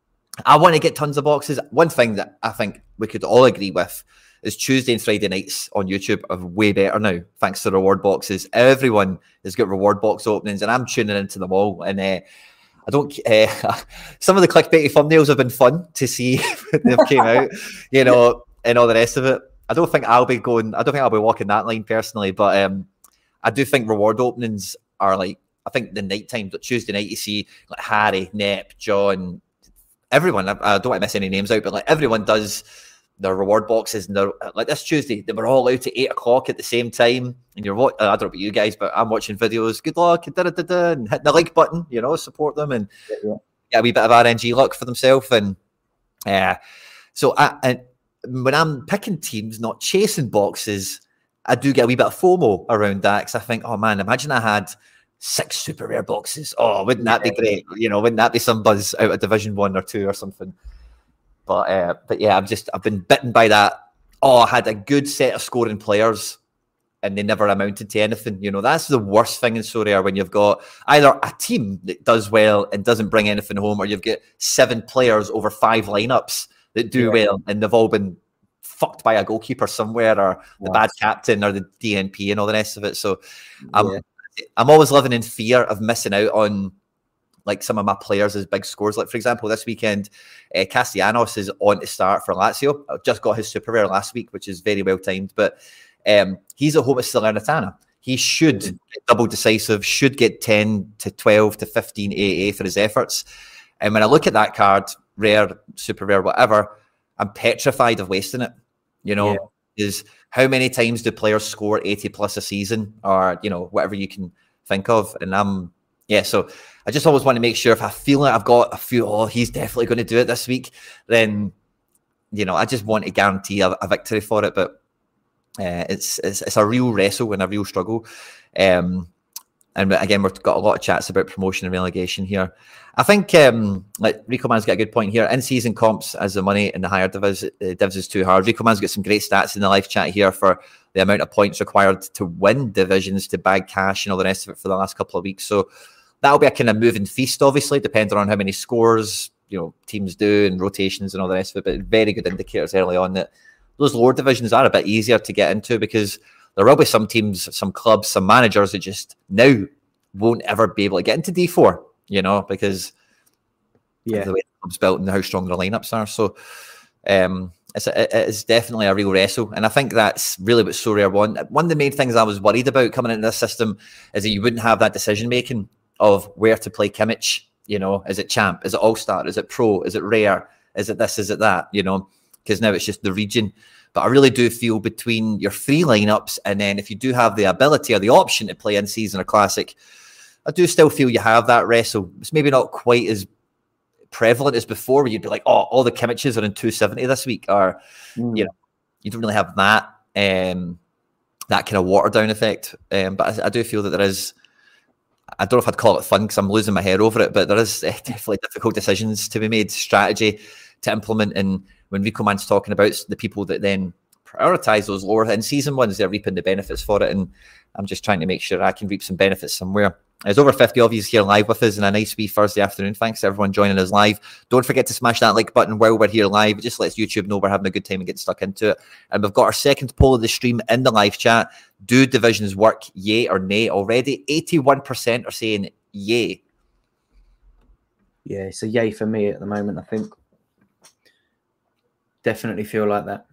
I want to get tons of boxes. One thing that I think we could all agree with is Tuesday and Friday nights on YouTube are way better now, thanks to reward boxes. Everyone has got reward box openings, and I'm tuning into them all. And uh, I don't. Uh, some of the clickbaity thumbnails have been fun to see when they've came out, you know, and all the rest of it. I don't think I'll be going. I don't think I'll be walking that line personally, but um, I do think reward openings are like. I think the night time, Tuesday night, you see like Harry, Nep, John, everyone. I, I don't want to miss any names out, but like everyone does their reward boxes, and they're like this Tuesday. They were all out at eight o'clock at the same time, and you're what? I don't know about you guys, but I'm watching videos. Good luck, and, da, da, da, da, and hit the like button. You know, support them and yeah. get a wee bit of R N G luck for themselves. And uh, so I. And, when I'm picking teams, not chasing boxes, I do get a wee bit of FOMO around that because I think, oh man, imagine I had six super rare boxes. Oh, wouldn't that be great? You know, wouldn't that be some buzz out of Division One or Two or something? But uh, but yeah, I'm just I've been bitten by that. Oh, I had a good set of scoring players, and they never amounted to anything. You know, that's the worst thing in so rare when you've got either a team that does well and doesn't bring anything home, or you've got seven players over five lineups that do yeah. well, and they've all been fucked by a goalkeeper somewhere, or the bad captain, or the D N P, and all the rest of it. So, I'm yeah. I'm always living in fear of missing out on like some of my players as big scores. Like for example, this weekend, uh, Castellanos is on to start for Lazio. I just got his super rare last week, which is very well timed. But um, he's at home at Salernitana. He should mm-hmm. get double decisive, should get ten to twelve to fifteen A A for his efforts. And when I look at that card, rare, super rare, whatever, I'm petrified of wasting it. You know, yeah. is how many times do players score eighty plus a season, or you know, whatever you can think of. And I'm yeah, so I just always want to make sure if I feel like I've got a few, oh, he's definitely going to do it this week, then you know, I just want to guarantee a, a victory for it. But uh, it's, it's it's a real wrestle and a real struggle. Um, And again, we've got a lot of chats about promotion and relegation here. I think, um, like Rico Man's got a good point here. In-season comps as the money in the higher divs, uh, divs is too hard. Rico Man's got some great stats in the live chat here for the amount of points required to win divisions, to bag cash and all the rest of it for the last couple of weeks. So that'll be a kind of moving feast, obviously, depending on how many scores, you know, teams do and rotations and all the rest of it. But very good indicators early on that those lower divisions are a bit easier to get into, because there will be some teams, some clubs, some managers that just now won't ever be able to get into D four, you know, because yeah. of the way the club's built and how strong their lineups are. So um, it's, a, it is definitely a real wrestle. And I think that's really what Sorare want. One of the main things I was worried about coming into this system is that you wouldn't have that decision-making of where to play Kimmich. You know, is it Champ? Is it All-Star? Is it Pro? Is it Rare? Is it this? Is it that? You know, because now it's just the region. But I really do feel between your three lineups, and then if you do have the ability or the option to play in season or classic, I do still feel you have that wrestle. It's maybe not quite as prevalent as before, where you'd be like, oh, all the Kimmiches are in two seventy this week, or mm. you know, you don't really have that um, that kind of watered down effect. Um, but I, I do feel that there is. I don't know if I'd call it fun because I'm losing my head over it, but there is uh, definitely difficult decisions to be made, strategy to implement. And when Rico Man's talking about the people that then prioritize those lower in season ones, they're reaping the benefits for it. And I'm just trying to make sure I can reap some benefits somewhere. There's over fifty of you here live with us in a nice wee Thursday afternoon. Thanks to everyone joining us live. Don't forget to smash that like button while we're here live. It just lets YouTube know we're having a good time and getting stuck into it. And we've got our second poll of the stream in the live chat. Do divisions work, yay or nay? Already eighty-one percent are saying yay. Yeah, it's a yay for me at the moment, I think. Definitely feel like that.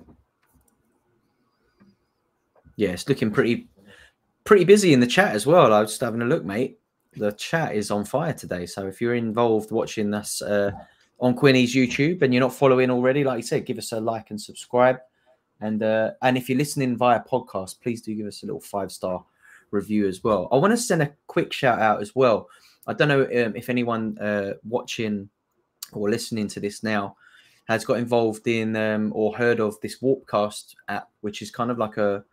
Yeah, it's looking pretty pretty busy in the chat as well. I was just having a look, mate. The chat is on fire today. So if you're involved watching us uh, on Quinny's YouTube and you're not following already, like you said, give us a like and subscribe. And uh, and if you're listening via podcast, please do give us a little five-star review as well. I want to send a quick shout out as well. I don't know um, if anyone uh, watching or listening to this now has got involved in um, or heard of this Warpcast app, which is kind of like a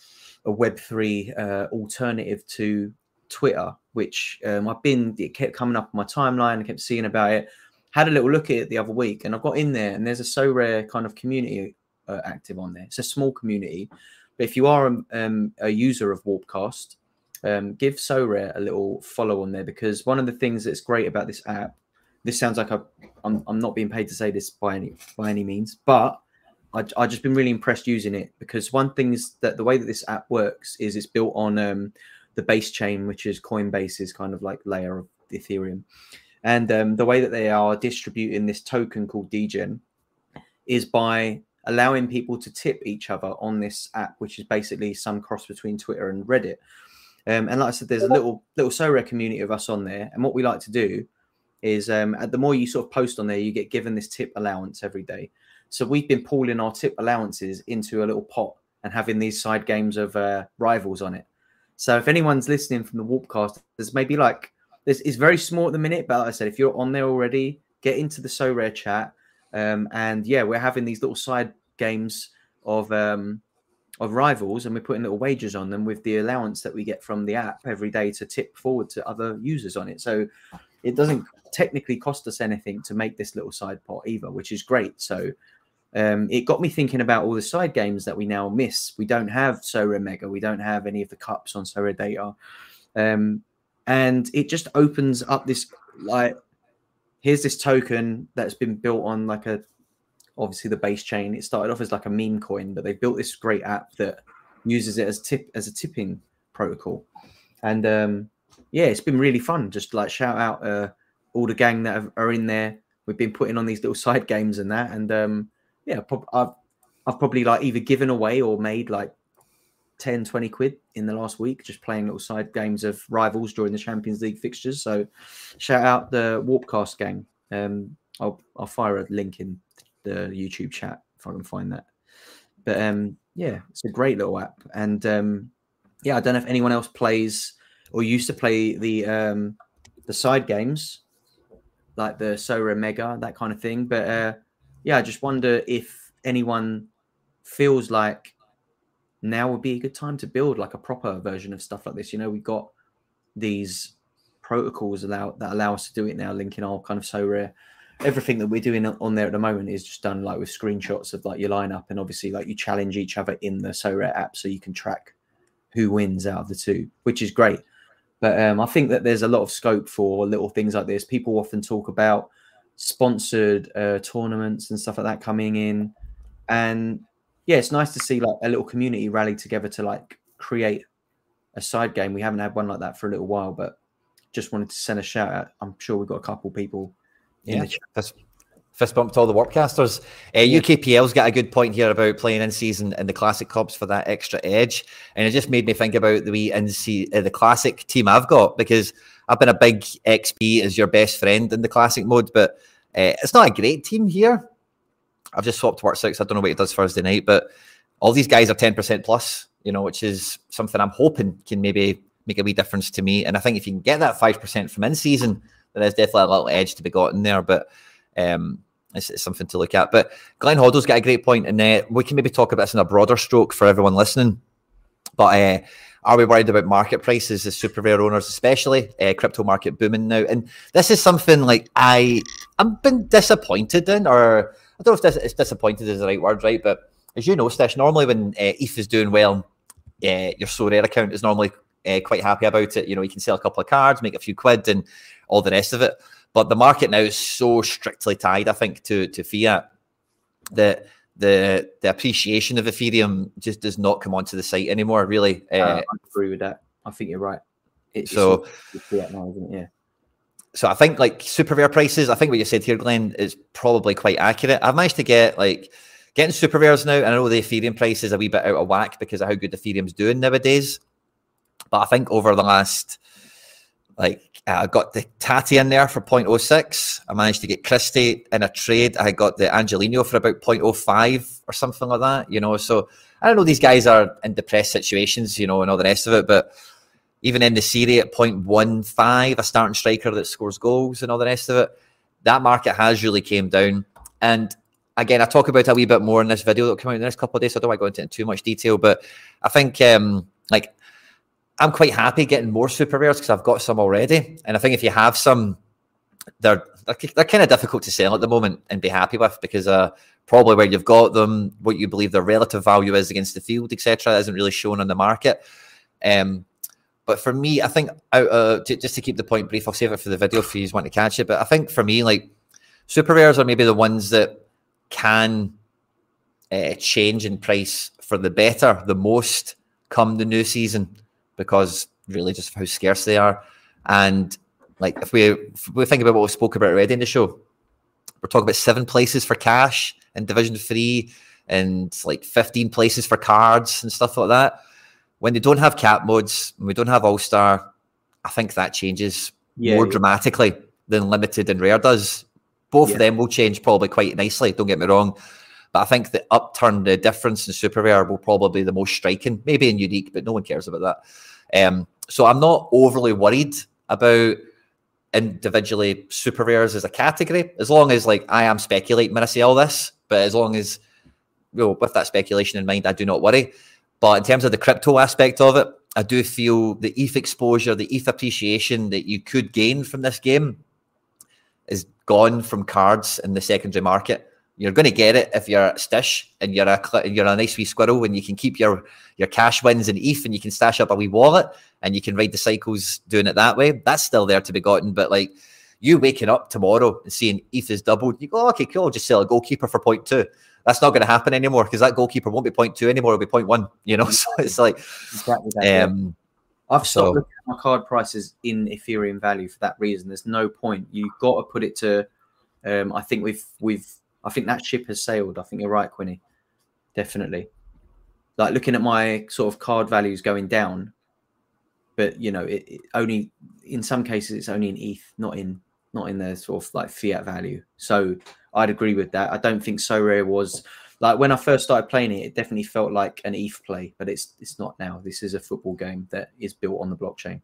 a Web three uh, alternative to Twitter, which um, I've been, it kept coming up on my timeline. I kept seeing about it. Had a little look at it the other week, and I got in there, and there's a Sorare kind of community uh, active on there. It's a small community, but if you are um, um, a user of Warpcast, um, give Sorare a little follow on there, because one of the things that's great about this app, this sounds like I, I'm, I'm not being paid to say this by any by any means, but I, I've just been really impressed using it, because one thing is that the way that this app works is it's built on um, the base chain, which is Coinbase's kind of like layer of Ethereum. And um, the way that they are distributing this token called Degen is by allowing people to tip each other on this app, which is basically some cross between Twitter and Reddit. Um, and like I said, there's a little little Sorare community of us on there. And what we like to do is um, the more you sort of post on there, you get given this tip allowance every day. So we've been pooling our tip allowances into a little pot and having these side games of uh, rivals on it. So if anyone's listening from the Warpcast, there's maybe like, this is very small at the minute, but like I said, if you're on there already, get into the Sorare chat. Um, and yeah, we're having these little side games of um, of rivals, and we're putting little wagers on them with the allowance that we get from the app every day to tip forward to other users on it. So it doesn't technically cost us anything to make this little side pot either, which is great. So um, it got me thinking about all the side games that we now miss. We don't have Sorare Mega. We don't have any of the cups on Sorare Data. Um, and it just opens up this, like, here's this token that's been built on like a, obviously the base chain. It started off as like a meme coin, but they built this great app that uses it as tip as a tipping protocol. And um, yeah, it's been really fun. Just like shout out uh, all the gang that have, are in there. We've been putting on these little side games and that. And um, yeah, prob- I've I've probably like either given away or made like ten, twenty quid in the last week, just playing little side games of rivals during the Champions League fixtures. So shout out the Warpcast gang. Um, I'll I'll fire a link in the YouTube chat if I can find that. But um, yeah, it's a great little app. And um, yeah, I don't know if anyone else plays or used to play the um, the side games like the Sorare Mega, that kind of thing. But uh, yeah, I just wonder if anyone feels like now would be a good time to build like a proper version of stuff like this. You know, we've got these protocols allow that allow us to do it now, linking our kind of So Rare. Everything that we're doing on there at the moment is just done like with screenshots of like your lineup, and obviously like you challenge each other in the So Rare app, so you can track who wins out of the two, which is great. But um, I think that there's a lot of scope for little things like this. People often talk about sponsored uh, tournaments and stuff like that coming in, and yeah, it's nice to see like a little community rally together to like create a side game. We haven't had one like that for a little while, but just wanted to send a shout out. I'm sure we've got a couple people in yeah, the chat. Fist, fist bump to all the Warpcasters. Uh, U K P L's got a good point here about playing in season and the Classic Cups for that extra edge, and it just made me think about the wee in se- uh, the Classic team I've got, because I've been a big X P as your best friend in the Classic mode, but uh, it's not a great team here. I've just swapped Work Six. I don't know what it does Thursday night, but all these guys are ten percent plus, you know, which is something I'm hoping can maybe make a wee difference to me. And I think if you can get that five percent from in season, then there's definitely a little edge to be gotten there. But um, it's, it's something to look at. But Glenn Hoddle's got a great point, and uh, we can maybe talk about this in a broader stroke for everyone listening. But uh, are we worried about market prices as super rare owners, especially uh, crypto market booming now? And this is something like I I've been disappointed in, or I don't know if this, it's disappointed is the right word, right? But as you know, Stish, normally when uh, E T H is doing well, uh, your So Rare account is normally uh, quite happy about it. You know, you can sell a couple of cards, make a few quid, and all the rest of it. But the market now is so strictly tied, I think, to to fiat that the the appreciation of Ethereum just does not come onto the site anymore. Really, uh, uh, I agree with that. I think you're right. It, so, it's fiat now, isn't it? Yeah. So I think like super rare prices, I think what you said here, Glenn, is probably quite accurate. I've managed to get like getting super rares now, and I know the Ethereum price is a wee bit out of whack because of how good Ethereum's doing nowadays. But I think over the last, like, I got the Tati in there for zero point zero six. I managed to get Christie in a trade. I got the Angelino for about zero point zero five or something like that, you know. So I don't know, these guys are in depressed situations, you know, and all the rest of it, but even in the Serie at zero point one five, a starting striker that scores goals and all the rest of it, that market has really came down. And again, I talk about it a wee bit more in this video that will come out in the next couple of days, so I don't want to go into it in too much detail, but I think um, like I'm quite happy getting more super rares because I've got some already. And I think if you have some, they're they're, they're kind of difficult to sell at the moment and be happy with, because uh, probably where you've got them, what you believe their relative value is against the field, et cetera, isn't really shown on the market. Um, But for me, I think, out, uh, just to keep the point brief, I'll save it for the video if you want to catch it. But I think for me, like, super rares are maybe the ones that can uh, change in price for the better, the most, come the new season, because really just how scarce they are. And like, if we, if we think about what we spoke about already in the show, we're talking about seven places for cash in Division three and like fifteen places for cards and stuff like that. When they don't have cap modes, when we don't have All-Star, I think that changes yeah, more yeah. dramatically than Limited and Rare does. Both yeah. of them will change probably quite nicely, don't get me wrong. But I think the upturn, the difference in Super Rare will probably be the most striking, maybe in Unique, but no one cares about that. Um, so I'm not overly worried about individually Super Rares as a category, as long as like I am speculating when I say all this, but as long as, you know, with that speculation in mind, I do not worry. But in terms of the crypto aspect of it, I do feel the E T H exposure, the E T H appreciation that you could gain from this game is gone from cards in the secondary market. You're going to get it if you're a Stish and you're a you're a nice wee squirrel, and you can keep your, your cash wins in E T H, and you can stash up a wee wallet and you can ride the cycles doing it that way. That's still there to be gotten. But like, you waking up tomorrow and seeing E T H is doubled, you go, oh, okay, cool, I'll just sell a goalkeeper for zero point two. That's not going to happen anymore, because that goalkeeper won't be zero point two anymore, it'll be zero point one, you know. So it's like, exactly that, um, yeah. I've stopped so, looking at my card prices in Ethereum value for that reason. There's no point. You've got to put it to, um, I think we've, we've, I think that ship has sailed. I think you're right, Quinny. Definitely. Like looking at my sort of card values going down, but you know, it, it only, in some cases, it's only in E T H, not in, not in the sort of like fiat value. So I'd agree with that. I don't think So Rare was like, when I first started playing it, it definitely felt like an E T H play, but it's it's not now. This is a football game that is built on the blockchain.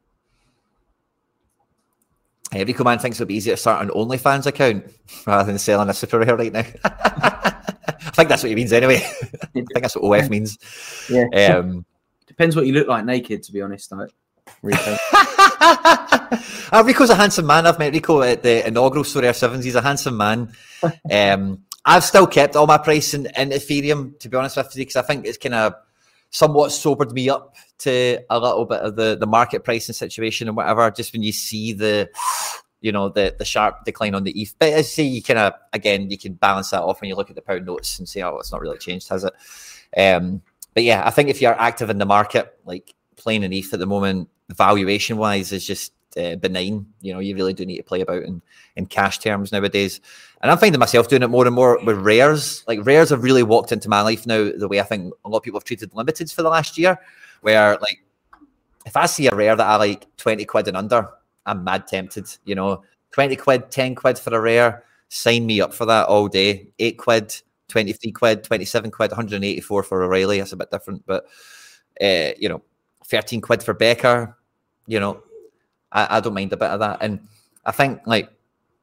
Hey, Rico Man thinks it'll be easier to start an OnlyFans account rather than selling a Super Rare right now. I think that's what he means anyway. I think that's what O F means. Yeah. Um, Depends what you look like naked, to be honest. Like, uh, Rico's a handsome man. I've met Rico at the inaugural Sorare Sevens. He's a handsome man. Um, I've still kept all my pricing in Ethereum, to be honest with you, because I think it's kind of somewhat sobered me up to a little bit of the, the market pricing situation and whatever, just when you see the, you know, the the sharp decline on the E T H. But as I say, you kind of, again, you can balance that off when you look at the pound notes and say, oh, it's not really changed, has it? Um, but yeah, I think if you're active in the market, like playing an E T H at the moment, valuation-wise, is just uh, benign. You know, you really do need to play about in, in cash terms nowadays. And I'm finding myself doing it more and more with rares. Like, rares have really walked into my life now the way I think a lot of people have treated limiteds for the last year, where, like, if I see a rare that I like twenty quid and under, I'm mad tempted, you know. twenty quid, ten quid for a rare, sign me up for that all day. eight quid, twenty-three quid, twenty-seven quid, one hundred eighty-four for O'Reilly. That's a bit different, but, uh, you know, thirteen quid for Becker, you know, I, I don't mind a bit of that. And I think, like,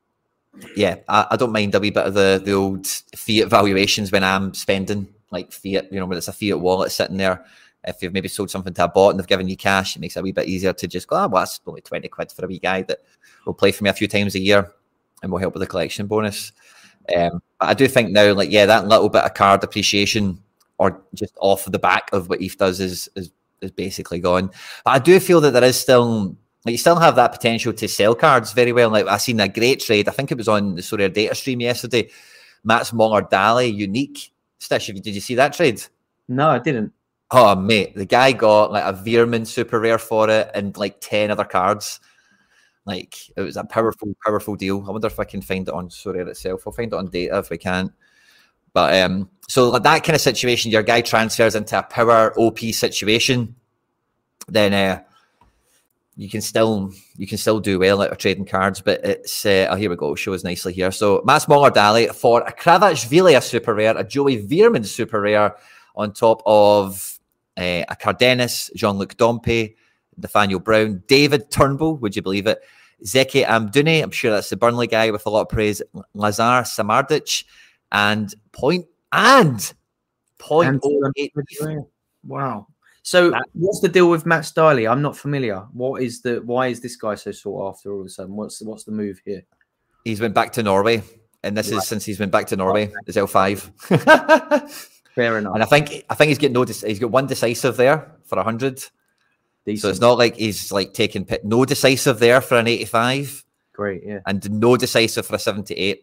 yeah, I, I don't mind a wee bit of the, the old fiat valuations when I'm spending, like, fiat, you know, when it's a fiat wallet sitting there. If you've maybe sold something to a bot and they've given you cash, it makes it a wee bit easier to just go, ah, well, that's only twenty quid for a wee guy that will play for me a few times a year and will help with the collection bonus. Um, but I do think now, like, yeah, that little bit of card appreciation or just off the back of what E T H does is, is, is basically gone. But I do feel that there is still, like, you still have that potential to sell cards very well. Like, I seen a great trade. I think it was on the Sorare data stream yesterday. Mats Moller-Dali, unique. Stish, did you see that trade? No, I didn't. Oh, mate, the guy got like a Veerman super rare for it and like ten other cards. Like, it was a powerful, powerful deal. I wonder if I can find it on Sorare itself. I'll find it on data if we can. But um, so like that kind of situation, your guy transfers into a power O P situation, then uh, you can still you can still do well out of trading cards. But it's uh, oh, here we go. Shows nicely here. So Mats Moller-Dali for a Kravachvili super rare, a Joey Veerman super rare, on top of uh, a Cardenas, Jean-Luc Dompe, Nathaniel Brown, David Turnbull, would you believe it? Zeki Amdouni, I'm sure that's the Burnley guy with a lot of praise. Lazar Samardzic, and point and point oh eight. Wow. So that, what's the deal with Matt Stiley? I'm not familiar. What is the why is this guy so sought after all of a sudden? What's what's the move here? He's went back to Norway, and this right. is since he's been back to Norway. It's L five. Fair enough. And I think I think he's got no he's got one decisive there for a hundred. So it's not like he's like taking pit. No decisive there for an eighty-five. Great, yeah. And no decisive for a seventy-eight.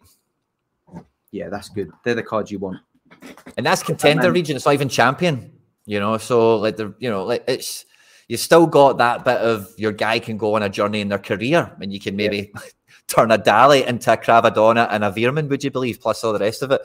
Yeah, that's good. They're the cards you want. And that's contender region. It's not even champion. You know, so like the you know like it's you still got that bit of your guy can go on a journey in their career, and you can maybe yeah. turn a Dali into a Cravadonna and a Veerman, would you believe? Plus all the rest of it.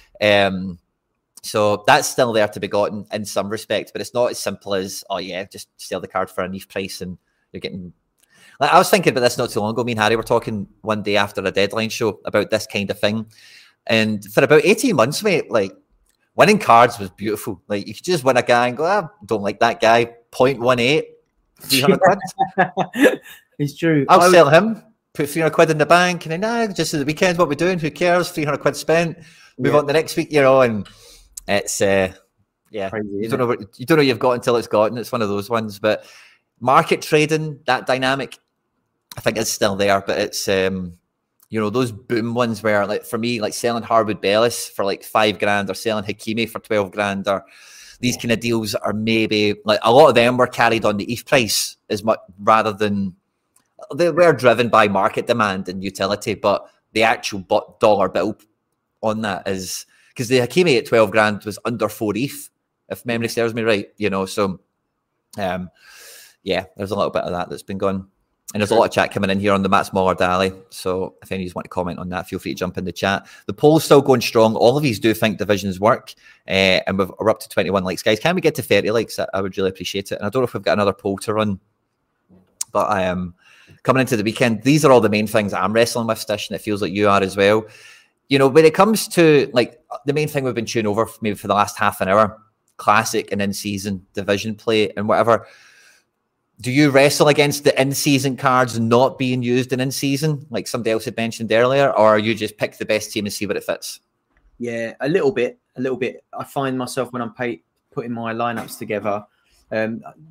Um. So that's still there to be gotten in some respect, but it's not as simple as, oh yeah, just sell the card for a niche price and you're getting... Like, I was thinking about this not too long ago. Me and Harry were talking one day after a deadline show about this kind of thing. And for about eighteen months, mate, like, winning cards was beautiful. Like, you could just win a guy and go, I ah, don't like that guy, zero point one eight, three hundred quid. It's true. I'll was... sell him, put three hundred quid in the bank, and then, nah, just at the weekend, what we're doing, who cares? three hundred quid spent, move yeah. on to the next week, you know, and... It's uh, yeah, Crazy, you don't know what you don't know you've got until it's gotten. It's one of those ones. But market trading, that dynamic, I think is still there. But it's um, you know, those boom ones where, like, for me, like selling Harwood Bellis for like five grand or selling Hakimi for twelve grand, or these yeah. kind of deals are maybe like a lot of them were carried on the E T H price as much rather than they were driven by market demand and utility. But the actual dollar bill on that is. Because the Hakimi at twelve grand was under four E T H, if memory serves me right, you know. So, um, yeah, there's a little bit of that that's been going. And there's a lot of chat coming in here on the Mats Moller-Dali. So if any of you want to comment on that, feel free to jump in the chat. The poll's still going strong. All of these do think divisions work. Uh, and we've, we're up to twenty-one likes. Guys, can we get to thirty likes? I, I would really appreciate it. And I don't know if we've got another poll to run. But I am um, coming into the weekend. These are all the main things I'm wrestling with, Stish, and it feels like you are as well. You know, when it comes to, like, the main thing we've been tuning over maybe for the last half an hour, classic and in-season division play and whatever, do you wrestle against the in-season cards not being used in in-season, like somebody else had mentioned earlier, or you just pick the best team and see what it fits? Yeah, a little bit, a little bit. I find myself when I'm pay, putting my lineups together, um,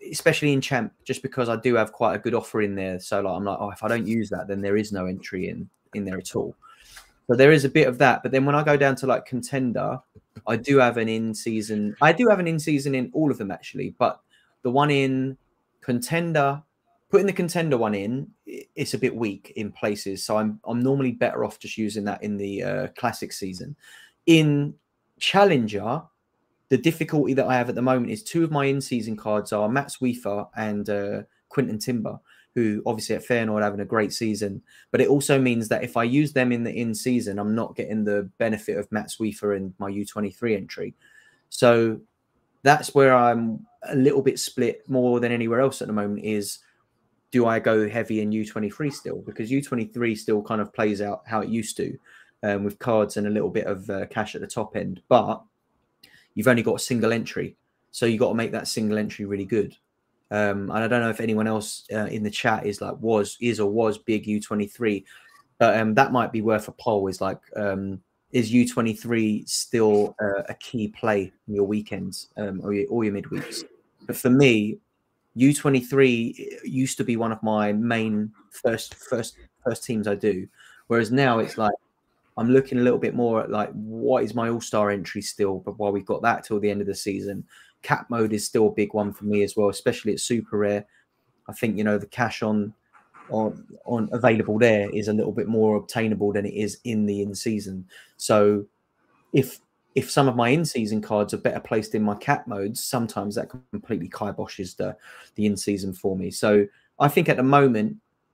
especially in Champ, just because I do have quite a good offer in there. So like I'm like, oh, if I don't use that, then there is no entry in in there at all. So there is a bit of that. But then when I go down to like Contender, I do have an in-season. I do have an in-season in all of them actually, but the one in Contender, putting the Contender one in, it's a bit weak in places. So I'm I'm normally better off just using that in the uh, Classic season. In Challenger, the difficulty that I have at the moment is two of my in-season cards are Matt Sweefer and uh, Quinton Timber, who obviously at Feyenoord having a great season. But it also means that if I use them in the in-season, I'm not getting the benefit of Matt Sweefer and my U twenty-three entry. So that's where I'm a little bit split more than anywhere else at the moment is, do I go heavy in U twenty-three still? Because U twenty-three still kind of plays out how it used to, um, with cards and a little bit of uh, cash at the top end. But you've only got a single entry. So you've got to make that single entry really good. Um, and I don't know if anyone else uh, in the chat is like, was, is or was big U twenty-three. But um, that might be worth a poll, is like, um, is U twenty-three still uh, a key play in your weekends um, or, your, or your midweeks? But for me, U twenty-three used to be one of my main first first first teams I do, whereas now it's like I'm looking a little bit more at like, what is my all-star entry still? But while we've got that till the end of the season, cap mode is still a big one for me as well, especially at super rare. I think, you know, the cash on on on available there is a little bit more obtainable than it is in the in-season. So if if some of my in-season cards are better placed in my cap modes, sometimes that completely kiboshes the the in-season for me. So I think at the moment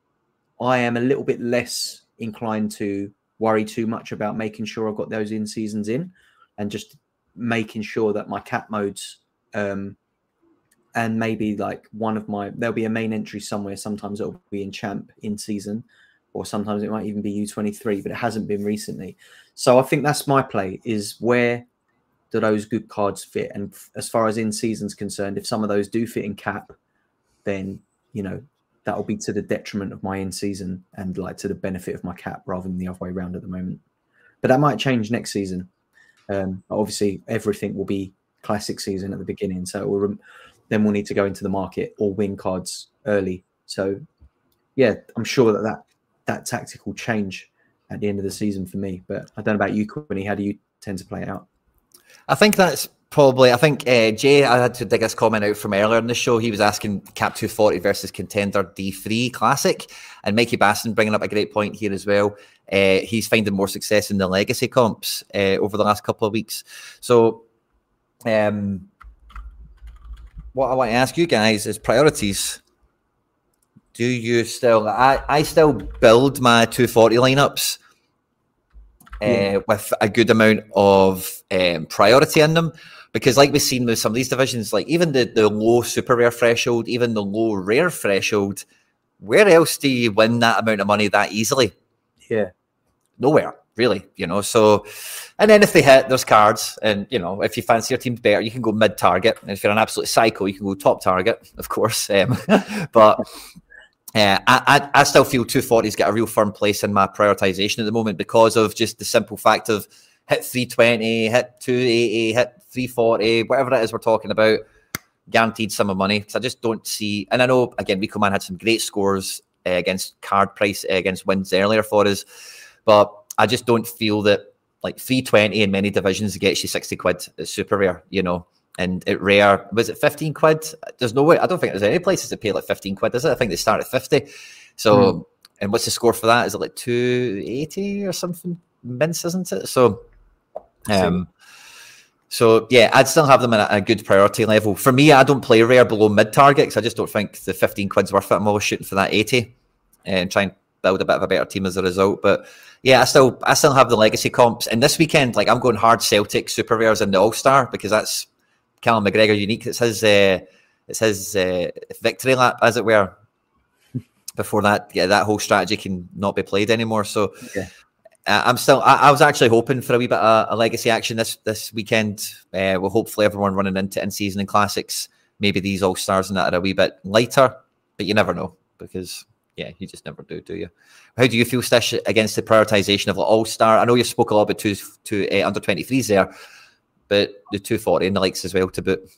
I am a little bit less inclined to worry too much about making sure I've got those in-seasons in, and just making sure that my cap modes um and maybe like one of my, there'll be a main entry somewhere. Sometimes it'll be in Champ in season, or sometimes it might even be U twenty-three, but it hasn't been recently. So I think that's my play, is where do those good cards fit? And as far as in season's concerned, if some of those do fit in cap, then, you know, that'll be to the detriment of my in season and like to the benefit of my cap rather than the other way around at the moment. But that might change next season. Um, obviously everything will be Classic season at the beginning. So it will, then we'll need to go into the market or win cards early. So, yeah, I'm sure that that, that tactic will change at the end of the season for me. But I don't know about you, Quinny. How do you tend to play it out? I think that's probably, I think uh, Jay, I had to dig this comment out from earlier in the show. He was asking Cap two forty versus Contender D three Classic. And Mikey Baston bringing up a great point here as well. Uh, he's finding more success in the legacy comps uh, over the last couple of weeks. So, um, what I want to ask you guys is priorities. Do you still, I, I still build my two forty lineups uh, yeah. with a good amount of um, priority in them, because like we've seen with some of these divisions, like even the, the low super rare threshold, even the low rare threshold, where else do you win that amount of money that easily? Yeah. Nowhere, really, you know. So, and then if they hit, there's cards, and you know, if you fancy your team better, you can go mid target. And if you're an absolute psycho, you can go top target, of course. Um, but uh, I, I, I still feel two forty's got a real firm place in my prioritization at the moment, because of just the simple fact of hit three twenty, hit two eighty, hit three forty, whatever it is we're talking about, guaranteed sum of money. So I just don't see, and I know again, Rico Man had some great scores uh, against card price uh, against wins earlier for us. But I just don't feel that like three twenty in many divisions gets you sixty quid. It's super rare, you know. And at rare, was it fifteen quid? There's no way. I don't think there's any places that pay like fifteen quid, is it? I think they start at fifty. So, mm. and what's the score for that? Is it like two eighty or something? Mince, isn't it? So, um, so yeah, I'd still have them at a, a good priority level. For me, I don't play rare below mid target, because I just don't think the fifteen quid's worth it. I'm always shooting for that eighty and trying to build a bit of a better team as a result. But yeah, I still I still have the legacy comps. And this weekend, like I'm going hard Celtic super rares in the All Star, because that's Callum McGregor unique. It's his uh, it's his uh, victory lap, as it were. Before that, yeah, that whole strategy can not be played anymore. So yeah. uh, I'm still. I, I was actually hoping for a wee bit of a legacy action this this weekend. Uh, well, hopefully everyone running into in season and classics, maybe these All Stars and that are a wee bit lighter. But you never know, because yeah, you just never do, do you? How do you feel, Stish, against the prioritization of like All Star? I know you spoke a lot about two, two uh, under twenty-threes there, but the two forty and the likes as well to boot.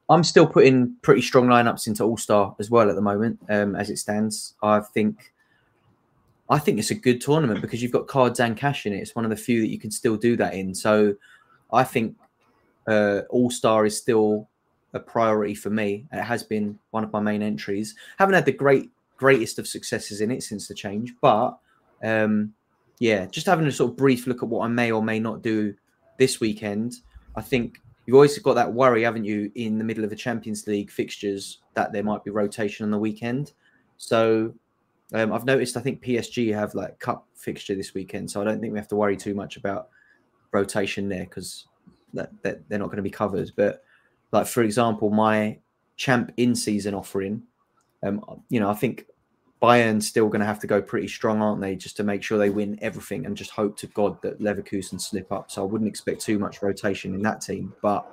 I'm still putting pretty strong lineups into All Star as well at the moment, um, as it stands. I think, I think it's a good tournament because you've got cards and cash in it. It's one of the few that you can still do that in. So, I think uh, All Star is still a priority for me. It has been one of my main entries. Haven't had the great greatest of successes in it since the change, but um, yeah, just having a sort of brief look at what I may or may not do this weekend. I think you've always got that worry, haven't you, in the middle of the Champions League fixtures that there might be rotation on the weekend. So um, I've noticed, I think P S G have like cup fixture this weekend, so I don't think we have to worry too much about rotation there because that, that they're not going to be covered. But like, for example, my champ in-season offering, um, you know, I think Bayern's still going to have to go pretty strong, aren't they, just to make sure they win everything and just hope to God that Leverkusen slip up. So I wouldn't expect too much rotation in that team. But,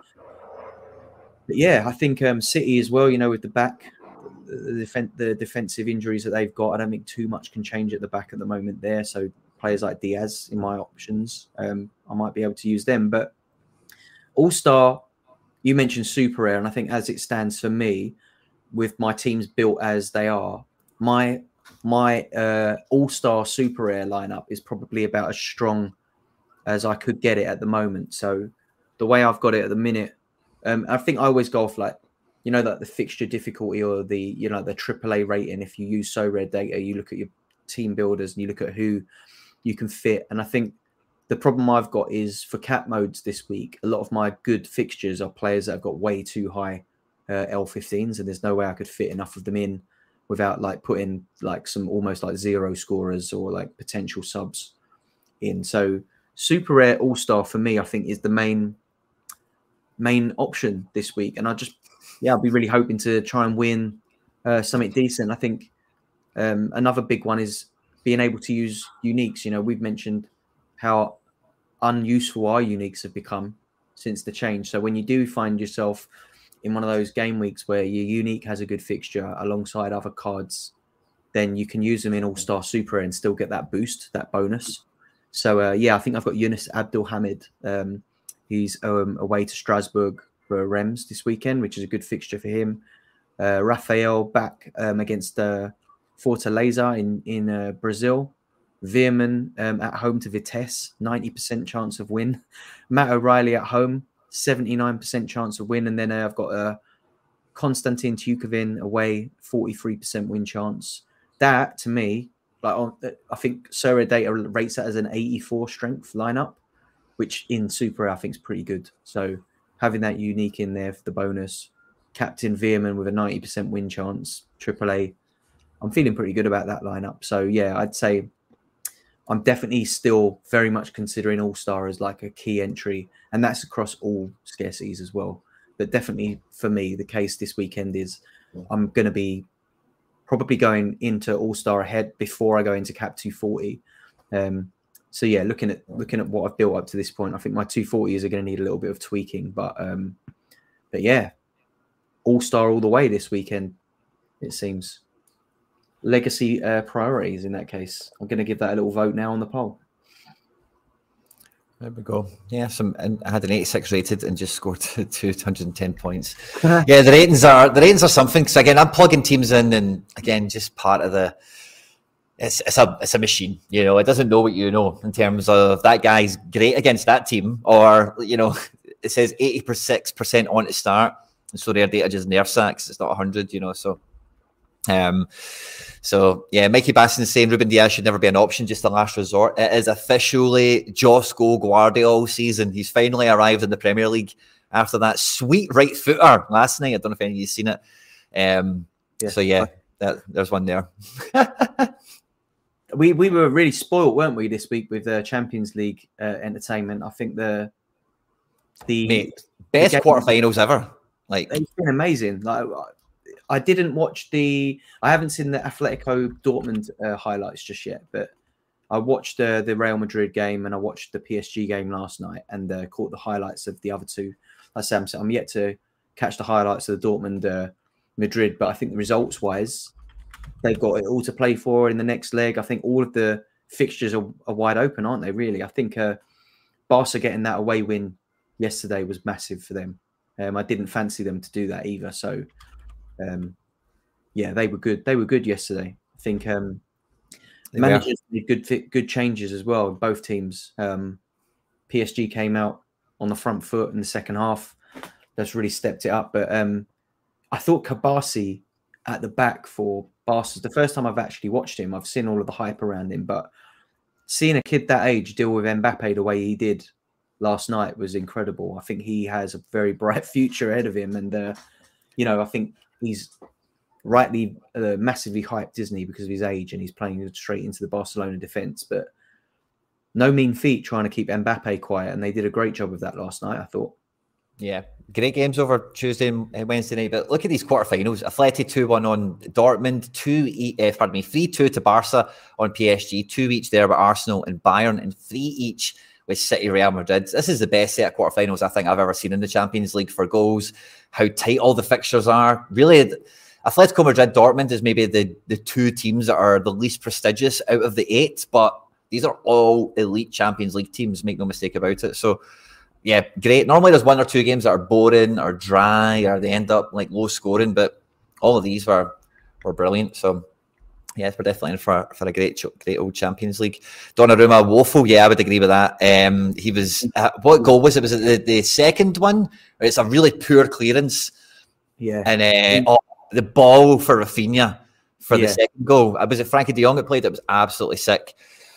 but yeah, I think um, City as well, you know, with the back, the, defen- the defensive injuries that they've got, I don't think too much can change at the back at the moment there. So players like Diaz in my options, um, I might be able to use them. But All-Star, you mentioned Super Rare, and I think as it stands for me, with my teams built as they are, my my uh, All-Star Super Rare lineup is probably about as strong as I could get it at the moment. So the way I've got it at the minute, um, I think I always go off like, you know, like the fixture difficulty or the, you know, the triple A rating. If you use So Rare data, you look at your team builders and you look at who you can fit. And I think the problem I've got is for cap modes this week, a lot of my good fixtures are players that have got way too high uh, L fifteens, and there's no way I could fit enough of them in without like putting like some almost like zero scorers or like potential subs in. So Super Rare All-Star for me, I think, is the main main option this week. And I just, yeah, I'll be really hoping to try and win uh, something decent. I think um, another big one is being able to use uniques. You know, we've mentioned how unuseful our uniques have become since the change. So when you do find yourself in one of those game weeks where your unique has a good fixture alongside other cards, then you can use them in All-Star Super and still get that boost, that bonus. So, uh, yeah, I think I've got Yunus Abdulhamid. Um, he's um, away to Strasbourg for Reims this weekend, which is a good fixture for him. Uh, Rafael back um, against uh, Fortaleza in, in uh, Brazil. Veerman um, at home to Vitesse, ninety percent chance of win. Matt O'Reilly at home, seventy-nine percent chance of win. And then uh, I've got uh, Konstantin Tukovin away, forty-three percent win chance. That, to me, like on, I think Sora Data rates that as an eighty-four strength lineup, which in Super I think is pretty good. So having that unique in there for the bonus, Captain Veerman with a ninety percent win chance, triple A, I'm feeling pretty good about that lineup. So yeah, I'd say I'm definitely still very much considering All-Star as like a key entry, and that's across all scarcities as well. But definitely for me, the case this weekend is I'm going to be probably going into All-Star ahead before I go into Cap two forty. Um, so yeah, looking at looking at what I've built up to this point, I think my two forties are going to need a little bit of tweaking. But um, but yeah, All-Star all the way this weekend, it seems. Legacy uh, priorities in that case. I'm going to give that a little vote now on the poll. There we go. Yeah, some. And I had an eighty-six rated and just scored two hundred ten points. Yeah, the ratings are the ratings are something. Because again, I'm plugging teams in, and again, just part of the. It's it's a it's a machine. You know, it doesn't know what you know in terms of that guy's great against that team, or you know, it says eighty-six percent on to start, and so their data just nerf sacks. It's not one hundred. You know, so. Um. So, yeah, Mikey Baston saying Ruben Diaz should never be an option, just a last resort. It is officially Josko Guardiola season. He's finally arrived in the Premier League after that sweet right footer last night. I don't know if any of you've seen it. Um, yeah. So, yeah, that, there's one there. we we were really spoiled, weren't we, this week with the Champions League uh, entertainment? I think the the Mate, best the quarterfinals ever. Like, it's been amazing. Like, I didn't watch the. I haven't seen the Atletico Dortmund uh, highlights just yet, but I watched uh, the Real Madrid game and I watched the P S G game last night and uh, caught the highlights of the other two. I say I'm, I'm yet to catch the highlights of the Dortmund uh, Madrid, but I think the results wise, they've got it all to play for in the next leg. I think all of the fixtures are, are wide open, aren't they? Really, I think uh, Barca getting that away win yesterday was massive for them. Um, I didn't fancy them to do that either. So, um, yeah, they were good. They were good yesterday. I think um, managers did good good changes as well. Both teams. Um, P S G came out on the front foot in the second half. That's really stepped it up. But um, I thought Kabasi at the back for Barca, the first time I've actually watched him, I've seen all of the hype around him, but seeing a kid that age deal with Mbappe the way he did last night was incredible. I think he has a very bright future ahead of him. And, uh, you know, I think he's rightly uh, massively hyped, isn't he, because of his age, and he's playing straight into the Barcelona defence. But no mean feat trying to keep Mbappe quiet, and they did a great job of that last night, I thought. Yeah, great games over Tuesday and Wednesday night. But look at these quarterfinals: Atleti two one on Dortmund, two uh, pardon me, three two to Barca on P S G, two each there with Arsenal and Bayern, and three each with City, Real Madrid. This is the best set of quarterfinals I think I've ever seen in the Champions League for goals. How tight all the fixtures are. Really, Atletico Madrid, Dortmund is maybe the the two teams that are the least prestigious out of the eight, but these are all elite Champions League teams. Make no mistake about it. So. Yeah, great. Normally there's one or two games that are boring or dry or they end up like low scoring, but all of these were were brilliant. So yeah, we're definitely in for, for a great great old Champions League. Donnarumma, woeful. Yeah, I would agree with that. Um, he was, uh, what goal was it? Was it the, the second one? It's a really poor clearance. Yeah. And uh, oh, the ball for Rafinha for yeah. the second goal. Was it Frankie de Jong that played? It was absolutely sick.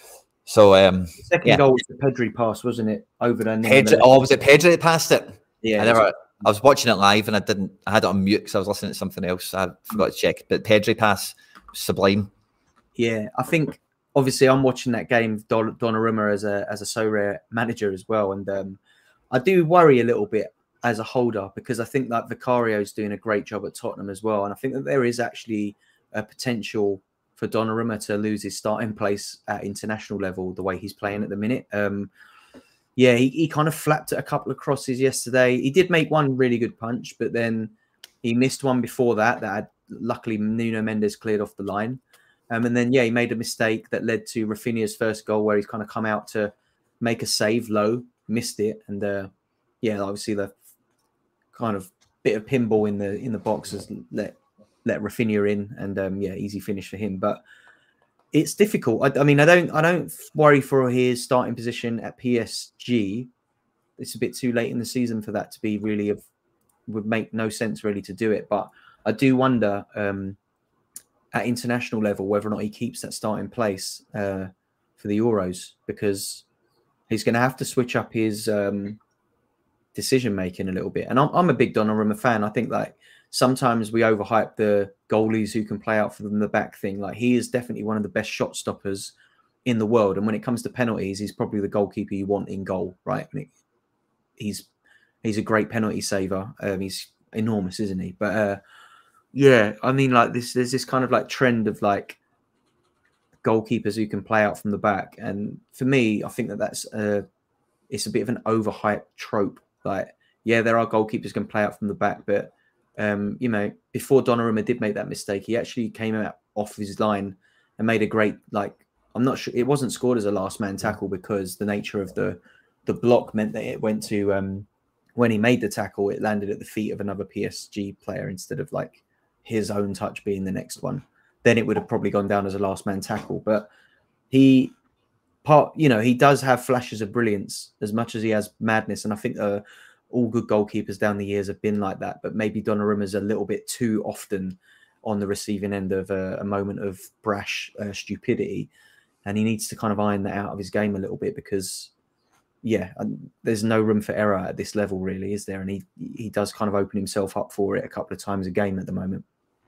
So, um, the second yeah. goal was the Pedri pass, wasn't it? Over there. Pedri, oh, was it Pedri that passed it? Yeah. I never. I was watching it live and I didn't. I had it on mute because I was listening to something else. I forgot to check. But Pedri pass, sublime. Yeah, I think obviously I'm watching that game. Don, Donnarumma as a as a Sorare manager as well, and um, I do worry a little bit as a holder because I think that Vicario is doing a great job at Tottenham as well, and I think that there is actually a potential for Donnarumma to lose his starting place at international level the way he's playing at the minute. Um, yeah, he, he kind of flapped at a couple of crosses yesterday. He did make one really good punch, but then he missed one before that that had, luckily Nuno Mendes cleared off the line. Um, and then, yeah, he made a mistake that led to Rafinha's first goal where he's kind of come out to make a save low, missed it. And, uh, yeah, obviously the kind of bit of pinball in the in the box has let let Rafinha in, and um, yeah, easy finish for him. But it's difficult. I, I mean, I don't, I don't worry for his starting position at P S G. It's a bit too late in the season for that to be really of, would make no sense really to do it. But I do wonder um, at international level whether or not he keeps that starting place uh, for the Euros, because he's going to have to switch up his um, decision making a little bit. And I'm, I'm a big Donnarumma fan. I think like. Sometimes we overhype the goalies who can play out from the back thing. Like he is definitely one of the best shot stoppers in the world. And when it comes to penalties, he's probably the goalkeeper you want in goal, right? I mean, he's he's a great penalty saver. Um, he's enormous, isn't he? But uh, yeah, I mean, like this, there's this kind of like trend of like goalkeepers who can play out from the back. And for me, I think that that's uh, it's a bit of an overhyped trope. Like, yeah, there are goalkeepers who can play out from the back, but Um, you know, before Donnarumma did make that mistake, he actually came out off his line and made a great, like, I'm not sure, it wasn't scored as a last man tackle because the nature of the the block meant that it went to, um, when he made the tackle, it landed at the feet of another P S G player instead of like his own touch being the next one. Then it would have probably gone down as a last man tackle. But he, part, you know, he does have flashes of brilliance as much as he has madness. And I think, uh, all good goalkeepers down the years have been like that, but maybe Donnarumma's a little bit too often on the receiving end of a, a moment of brash uh, stupidity, and he needs to kind of iron that out of his game a little bit because, yeah, there's no room for error at this level, really, is there? And he he does kind of open himself up for it a couple of times a game at the moment.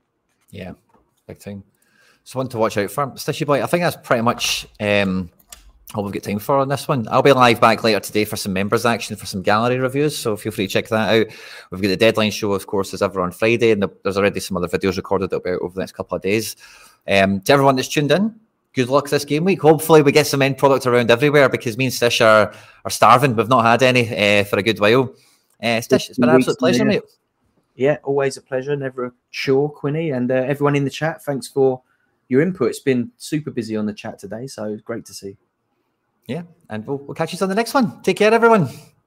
Yeah, big time. So one to watch out for. Stitchy Boy, I think that's pretty much um, all we've got time for on this one. I'll be live back later today for some members action, for some gallery reviews, so feel free to check that out. We've got the deadline show, of course, as ever on Friday, and there's already some other videos recorded that'll be out over the next couple of days. Um, to everyone that's tuned in, good luck this game week. Hopefully we get some end product around everywhere, because me and Stish are, are starving. We've not had any uh, for a good while. Uh, Stish, it's been an absolute pleasure, mate. Yeah, always a pleasure. Never a chore, Quinny. And uh, everyone in the chat, thanks for your input. It's been super busy on the chat today, so great to see. Yeah, and we'll, we'll catch you on the next one. Take care, everyone.